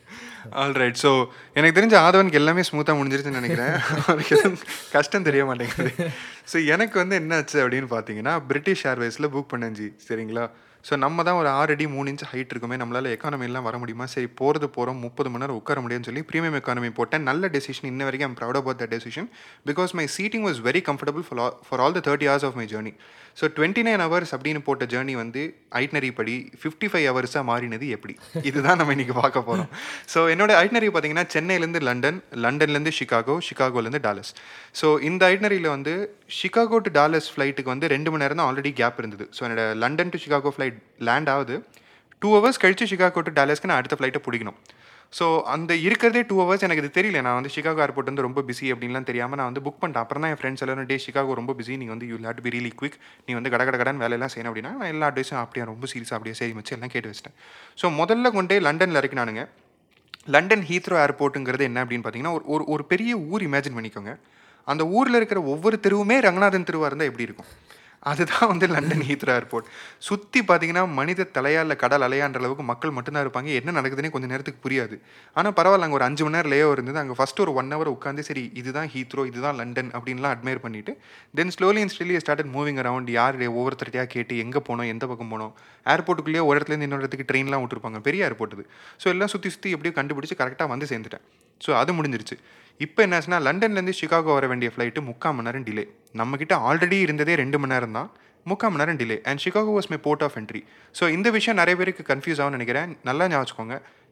All right. So எனக்கு தெரிஞ்ச ஆதவனுக்கு எல்லாமே ஸ்மூத்தாக முடிஞ்சிருச்சுன்னு நினைக்கிறேன். அவருக்கு எதுவும் கஷ்டம் தெரிய மாட்டேங்குது. ஸோ எனக்கு வந்து என்னாச்சு அப்படின்னு பார்த்தீங்கன்னா, பிரிட்டிஷ் ஏர்வேஸில் புக் பண்ணேன். சரிங்களா? ஸோ நம்ம தான் ஒரு ஆறு அடி மூணு இன்ச் ஹைட் இருக்குமே, நம்மளால் எக்கானமிலாம் வர முடியுமா? சரி போகிறது போகிறோம், முப்பது மணி நேரம் உட்கார முடியும்னு சொல்லி ப்ரீமியம் எக்கானமி போட்டேன். நல்ல டெசிஷன். இன்ன வரைக்கும் I'm proud about that decision because my seating was very comfortable for for all the thirty hours of my journey. So twenty nine hours அப்படின்னு போட்ட ஜேர்னி வந்து ஐட்னரி படி ஃபிஃப்டி ஃபைவ் ஹவர்ஸாக மாறினது எப்படி, இதுதான் நம்ம இன்றைக்கி பார்க்க போகிறோம். ஸோ என்னோட ஐட்னரி பார்த்தீங்கன்னா சென்னையிலேருந்து லண்டன், லண்டன்லேருந்து ஷிகாகோ, ஷிகாகோலேருந்து டாலஸ். ஸோ இந்த ஐட்னரியில் வந்து ஷிகாகோ டு டாலஸ் ஃப்ளைட்டுக்கு வந்து ரெண்டு மணி நேரம் தான் ஆல்ரெடி கேப் இருந்தது. ஸோ என்னோட London to Chicago flight land ஆகுது. டூ ஹவர்ஸ் கழிச்சு ஷிகாகோ டு டாலஸ்க்கு நான் அடுத்த ஃப்ளைட்டை பிடிக்கணும். ஸோ அந்த இருக்கிறதே டூ ஹவர்ஸ் எனக்கு இது தெரியல. நான் வந்து ஷிகாகோ ஏர்போர்ட் வந்து ரொம்ப பிஸி அப்படின்லாம் தெரியாமல் நான் வந்து புக் பண்ணிட்டேன். அப்புறம் தான் என் ஃப்ரெண்ட்ஸ் எல்லாரும் டே ஷிகாகோ ரொம்ப பிஸி, நீங்கள் வந்து you had to be really quick, நீ வந்து கட கட கடன் வேலையெல்லாம் செய்யணும் அப்படின்னா நான் எல்லா அட்வைஸும் அப்படியே ரொம்ப சீரியஸாக அப்படியே சரி வச்சு எல்லாம் கேட்டு வச்சிட்டேன். ஸோ முதல்ல கொண்டே லண்டனில் இறக்கினானுங்க. லண்டன் ஹீத்ரோ ஏர்போர்ட்டுங்கிறது என்ன அப்படின்னு பார்த்தீங்கன்னா ஒரு ஒரு பெரிய ஊர் இமேஜின் பண்ணிக்கோங்க. அந்த ஊரில் இருக்கிற ஒவ்வொரு தெருவுமே ரங்கநாதன் தெருவாக இருந்தால் எப்படி இருக்கும், அதுதான் வந்து லண்டன் ஹீத்ரோ ஏர்போர்ட். சுற்றி பார்த்தீங்கன்னா மனித தலையா இல்லை கடல் அலையான்ற அளவுக்கு மக்கள் மட்டும்தான் இருப்பாங்க. என்ன நடக்குதுன்னே கொஞ்சம் நேரத்துக்கு புரியாது. ஆனால் பரவாயில்ல, அங்கே ஒரு அஞ்சு மணி நேரம் லேயோ இருந்தது. அங்கே ஃபஸ்ட்டு ஒரு ஒன் ஹவர் உட்காந்து சரி இதுதான் ஹீத்ரோ, இதுதான் லண்டன் அப்படின்லாம் அட்மையர் பண்ணிவிட்டு then slowly and steadily started moving around. யார் ஒவ்வொருத்தரையாக கேட்டு எங்கே போனோம், எந்த பக்கம் போனோம். ஏர்போர்ட்டுக்குள்ளேயே ஒரு இடத்துலேருந்து இன்னொரு இடத்துக்கு ட்ரெயின்லாம் விட்டுருப்பாங்க, பெரிய ஏர்போர்ட் இது. ஸோ எல்லாம் சுற்றி சுற்றி எப்படியோ கண்டுபிடிச்சி கரெக்டாக வந்து சேர்ந்துட்டேன். ஸோ அது முடிஞ்சிருச்சு. இப்போ என்னாச்சுன்னா லண்டன்லேருந்து ஷிகாகோ வர வேண்டிய ஃப்ளைட்டு முக்கால் மணி நேரம் டிலே. நம்மக்கிட்ட ஆல்ரெடி இருந்ததே ரெண்டு மணி நேரம் தான், முக்கால் மணி நேரம் delay. And Chicago was my port of entry. So இந்த விஷயம் நிறைய பேருக்கு கன்ஃபியூஸ் ஆகும்னு நினைக்கிறேன். நல்லா ஞாபகம் வச்சுக்கோங்க,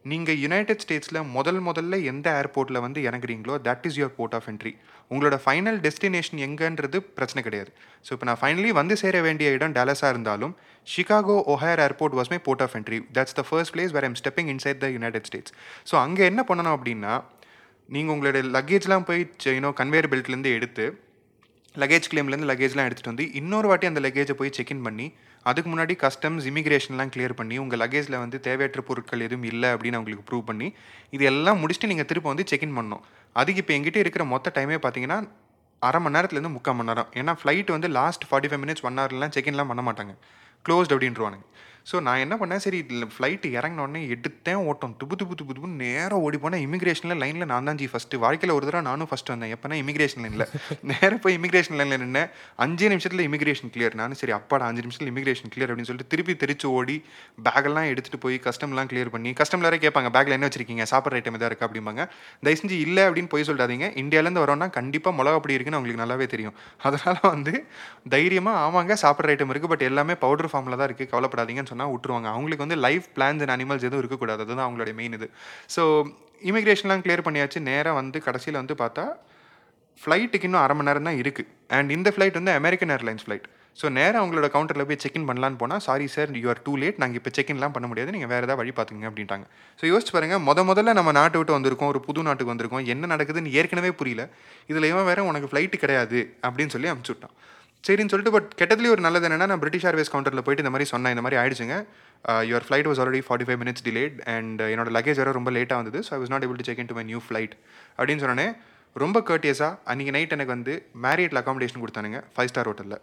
நீங்கள் யுனைடெட் ஸ்டேட்ஸில் முதல் முதல்ல எந்த ஏர்போர்ட்டில் வந்து இறங்குறீங்களோ that is your port of entry. உங்களோட ஃபைனல் டெஸ்டினேஷன் எங்கன்றது பிரச்சனை கிடையாது. ஸோ இப்போ நான் ஃபைனலி வந்து சேர வேண்டிய இடம் டேலஸாக இருந்தாலும் Chicago O'Hare airport was my port of entry. That's the first place where I'm stepping inside the United States. So அங்கே என்ன பண்ணணும் அப்படின்னா, நீங்கள் உங்களோட லக்கேஜ்லாம் போய் யூனோ கன்வேயர் பெல்ட்லேருந்து எடுத்து லக்கேஜ் கிளைம்லேருந்து லக்கேஜ்லாம் எடுத்துகிட்டு வந்து இன்னொரு வாட்டி அந்த லக்கேஜை போய் செக்இன் பண்ணி அதுக்கு முன்னாடி கஸ்டம்ஸ் இமிக்ரேஷன்லாம் கிளியர் பண்ணி உங்கள் லக்கேஜில் வந்து தேவையற்ற பொருட்கள் எதுவும் இல்லை அப்படின்னு அவங்களுக்கு ப்ரூவ் பண்ணி இது எல்லாம் முடிச்சுட்டு நீங்கள் திரும்ப வந்து செக்இன் பண்ணணும். அதுக்கு இப்போ எங்கிட்ட இருக்கிற மொத்த டைமே பார்த்தீங்கன்னா அரை மணி நேரத்துலேருந்து முக்கால் மணி நேரம். ஏன்னா ஃப்ளைட் வந்து last forty five minutes one ஹவர்லாம் செக்இன்லாம் பண்ண மாட்டாங்க, க்ளோஸ்ட் அப்படின்றவானுங்க. ஸோ நான் என்ன பண்ணேன், சரி இதில் ஃப்ளைட்டு இறங்கினோடனே எடுத்தேன் ஓட்டம் துப்பு துப்பு துப்பு துப்புன்னு நேராக ஓடி போனேன். இமிக்ரேஷனில் லைனில் நான் தான் ஜி ஃபஸ்ட்டு. வாழ்க்கையில் ஒரு தடவை நானும் ஃபஸ்ட்டு வந்தேன். எப்போனா இமிக்ரேஷன் லைனில் நேராக போய் இமிக்ரேஷன் லைனில் நின்னேன். அஞ்சு நிமிஷத்தில் இமிக்ரேஷன் கிளியர். நானும் சரி அப்பாடா அஞ்சு நிமிஷத்தில் இமிக்ரேஷன் கிளியர் அப்படின்னு சொல்லிட்டு திருப்பி தெரிச்சு ஓடி பேக்கெல்லாம் எடுத்துகிட்டு போய் கஸ்டம்லாம் கிளியர் பண்ணி கஸ்டமில் வேறு கேட்பாங்க பேக்கில் என்ன வச்சிருக்கீங்க, சாப்பிட்ற ஐட்டம் எதாவது இருக்கா அப்படிம்பாங்க. தயவு செஞ்சு இல்லை அப்படின்னு போய் சொல்லிட்டாதீங்க. இந்தியாவிலேருந்து வரோன்னா கண்டிப்பாக மிளகா அப்படி இருக்குன்னு அவங்களுக்கு நல்லாவே தெரியும். அதனால் வந்து தைரியமாக ஆமாங்க சாப்பிட்ற ஐட்டம் இருக்குது, பட் எல்லாமே பவுடர் ஃபார்மில் தான் இருக்குது, கவலைப்படாதீங்கன்னு சொன்னால் விட்டுருவாங்க. அவங்களுக்கு வந்து லைஃப் பிளான்ஸ் அண்ட் அனிமல்ஸ் எதுவும் இருக்கக்கூடாது, அதுதான் அவங்களுடைய மெயின் இது. ஸோ இமிக்ரேஷன்லாம் கிளியர் பண்ணியாச்சு. நேராக வந்து கடைசியில் வந்து பார்த்தா ஃப்ளைட்டுக்கு இன்னும் அரை மணி நேரம் தான் இருக்குது. அண்ட் இந்த ஃப்ளைட் வந்து அமெரிக்கன் ஏர்லைன்ஸ் ஃப்ளைட். ஸோ நேராக அவங்களோட கவுண்டரில் போய் செக்இன் பண்ணலான்னு போனால், sorry sir you are too late, நாங்கள் இப்போ செக்இன்லாம் பண்ண முடியாது, நீங்கள் வேறு ஏதாவது வழி பார்த்துங்க அப்படின்ட்டாங்க. ஸோ யோசிச்சு பாருங்கள், முத முதல்ல நம்ம நாட்டை விட்டு வந்திருக்கோம், ஒரு புது நாட்டுக்கு வந்திருக்கோம், என்ன நடக்குதுன்னு ஏற்கனவே புரியல, இதில் இவன் வேறு உனக்கு ஃப்ளைட்டு கிடையாது அப்படின்னு சொல்லி அனுப்பிச்சு விட்டான். சரின்னு சொல்லிட்டு பட் கெட்டதுலேயே ஒரு நல்லது என்னென்னா, நான் பிரிட்டிஷ் ஏர்வேஸ் கவுண்டரில் போயிட்டு இந்த மாதிரி சொன்னேன், இந்த மாதிரி ஆயிடுச்சுங்க, your flight was already forty five minutes delayed and என்னோட லக்கேஜ் வேறு ரொம்ப லேட்டாக வந்தது, so I was not able to check in to my new flight அப்படின்னு சொன்னேன். ரொம்ப கர்ட்டியஸாக அன்றைக்கி நைட் எனக்கு வந்து மேரியட்டில் அக்காமடேஷன் கொடுத்தானுங்க ஃபைவ் ஸ்டார் ஹோட்டலில்.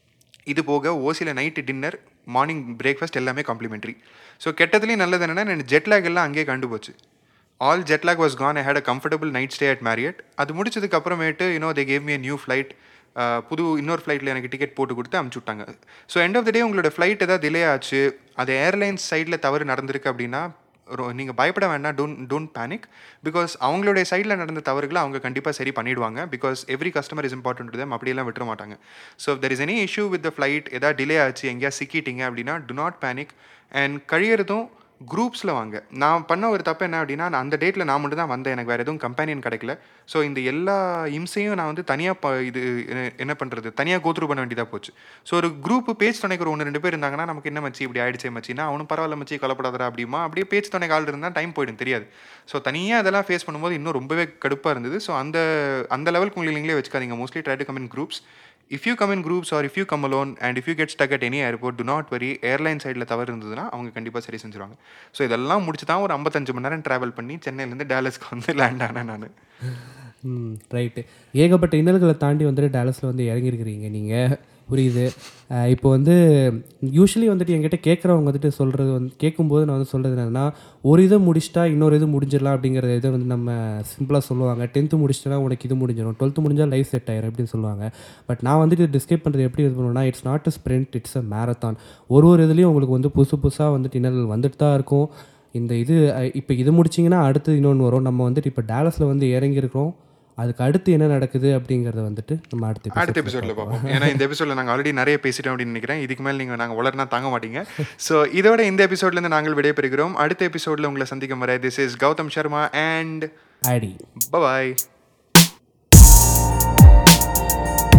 இது போக ஓசியில் நைட்டு டின்னர், மார்னிங் பிரேக்ஃபாஸ்ட் எல்லாமே காம்ப்ளிமெண்ட்ரி. ஸோ கெட்டதுலேயும் நல்லது என்னென்னா, நான் ஜெட்லாக் எல்லாம் அங்கேயே கண்டுபோச்சு. All jet lag was gone. I had a comfortable night stay at Marriott. அது முடிச்சதுக்கு அப்புறமேட்டு you know they gave me a new flight. புது இன்னொரு ஃப்ளைட்டில் எனக்கு டிக்கெட் போட்டு கொடுத்து அனுப்பிச்சு விட்டாங்க. So end of the day உங்களோட ஃப்ளைட் ஏதாவது டிலே ஆச்சு, அது ஏர்லைன்ஸ் சைடில் தவறு நடந்திருக்கு அப்படின்னா நீங்கள் பயப்பட வேண்டாம். Don't don't panic. பிகாஸ் அவங்களுடைய சைடில் நடந்த தவறுகளை அவங்க கண்டிப்பாக சரி பண்ணிவிடுவாங்க. Because every customer is important to them. அப்படியெல்லாம் விட்டுற மாட்டாங்க. So if there is any issue with the flight, ஏதாவது டிலே ஆச்சு, எங்கேயா சிக்கிட்டீங்க அப்படின்னா டு நாட் பேனிக். அண்ட் கழியறதும் குரூப்ஸில் வாங்க. நான் பண்ண ஒரு தப்பு என்ன அப்படின்னா, நான் அந்த டேட்டில் நான் மட்டும் தான் வந்தேன், எனக்கு வேறு எதுவும் கம்பெனியன் கிடைக்கல. ஸோ இந்த எல்லா இம்சையும் நான் வந்து தனியாக ப இது என்ன பண்ணுறது, தனியாக கோத்ரூ பண்ண வேண்டியதாக போச்சு. ஸோ ஒரு குரூப்பு பேச்சு துணைக்கு ஒரு ஒன்று ரெண்டு பேர் இருந்தாங்கன்னா நமக்கு என்ன மச்சி இப்படி ஆயிடுச்சே மச்சின்னா, அவனும் பரவாயில்ல மச்சி கொல்லப்படாதரா அப்படிமா, அப்படியே பேச்சு துணைக்கு ஆள் இருந்தால் டைம் போய்டும் தெரியாது. ஸோ தனியாக அதெல்லாம் ஃபேஸ் பண்ணும்போது இன்னும் ரொம்பவே கடுப்பாக இருந்தது. ஸோ அந்த அந்த லெவலுக்கு உங்களை நீங்களே வச்சுக்காதீங்க. Mostly try to come in groups. If you come in groups or if you come alone and if you get stuck at any airport, do not worry. Airline சைடில் தவறு இருந்ததுன்னா அவங்க கண்டிப்பாக சரி செஞ்சுருவாங்க. ஸோ இதெல்லாம் முடிச்சு தான் ஒரு ஐம்பத்தஞ்சு மணி நேரம் ட்ராவல் பண்ணி சென்னையிலேருந்து டேலஸ்க்கு வந்து லேண்ட் ஆனேன் நான். ம் ரைட்டு. ஏகப்பட்ட இன்னல்களை தாண்டி வந்துட்டு டேலஸில் வந்து இறங்கியிருக்கிறீங்க நீங்கள், புரியுது. இப்போ வந்து யூஸ்வலி வந்துட்டு என்கிட்ட கேட்குறவங்க வந்துட்டு சொல்கிறது வந்து கேட்கும்போது நான் வந்து சொல்கிறது என்னென்னா, ஒரு இதை முடிச்சிட்டா இன்னொரு இது முடிஞ்சிடலாம் அப்படிங்கிற இதை வந்து நம்ம சிம்பிளாக சொல்லுவாங்க. டென்த்து முடிச்சிட்டா உனக்கு இது முடிஞ்சிடும், டுவெல்த்து முடிஞ்சால் லைஃப் செட் ஆயிரும் அப்படின்னு சொல்லுவாங்க. பட் நான் வந்துட்டு டிஸ்கிரைப் பண்ணுறது எப்படி இது பண்ணுவேன்னா, it's not a sprint, it's a marathon. ஒரு ஒரு இதுலேயும் உங்களுக்கு வந்து புதுசு புதுசாக வந்துட்டு இன்னல்கள் வந்துட்டு தான் இருக்கும். இந்த இது இப்போ இது முடிச்சிங்கன்னா அடுத்து இன்னொன்று வரும். நம்ம வந்துட்டு இப்போ டேலஸில் வந்து இறங்கியிருக்கிறோம், அதுக்கு அடுத்து என்ன நடக்குது அப்படிங்கிறத வந்துட்டு நம்ம அடுத்த அடுத்த எபிசோடில் பார்ப்போம். ஏன்னா இந்த எபிசோடில் நாங்கள் ஆல்ரெடி நிறைய பேசிட்டோம் அப்படின்னு நினைக்கிறேன். இதுக்கு மேலே நீங்கள் நாங்கள் வளர்னா தாங்க மாட்டீங்க. ஸோ இதோட இந்த எபிசோட்லேருந்து நாங்கள் விடைபெறுகிறோம். அடுத்த எபிசோடில் உங்களை சந்திக்கும் வரை this is Gautham Sharma and Aadi. Bye.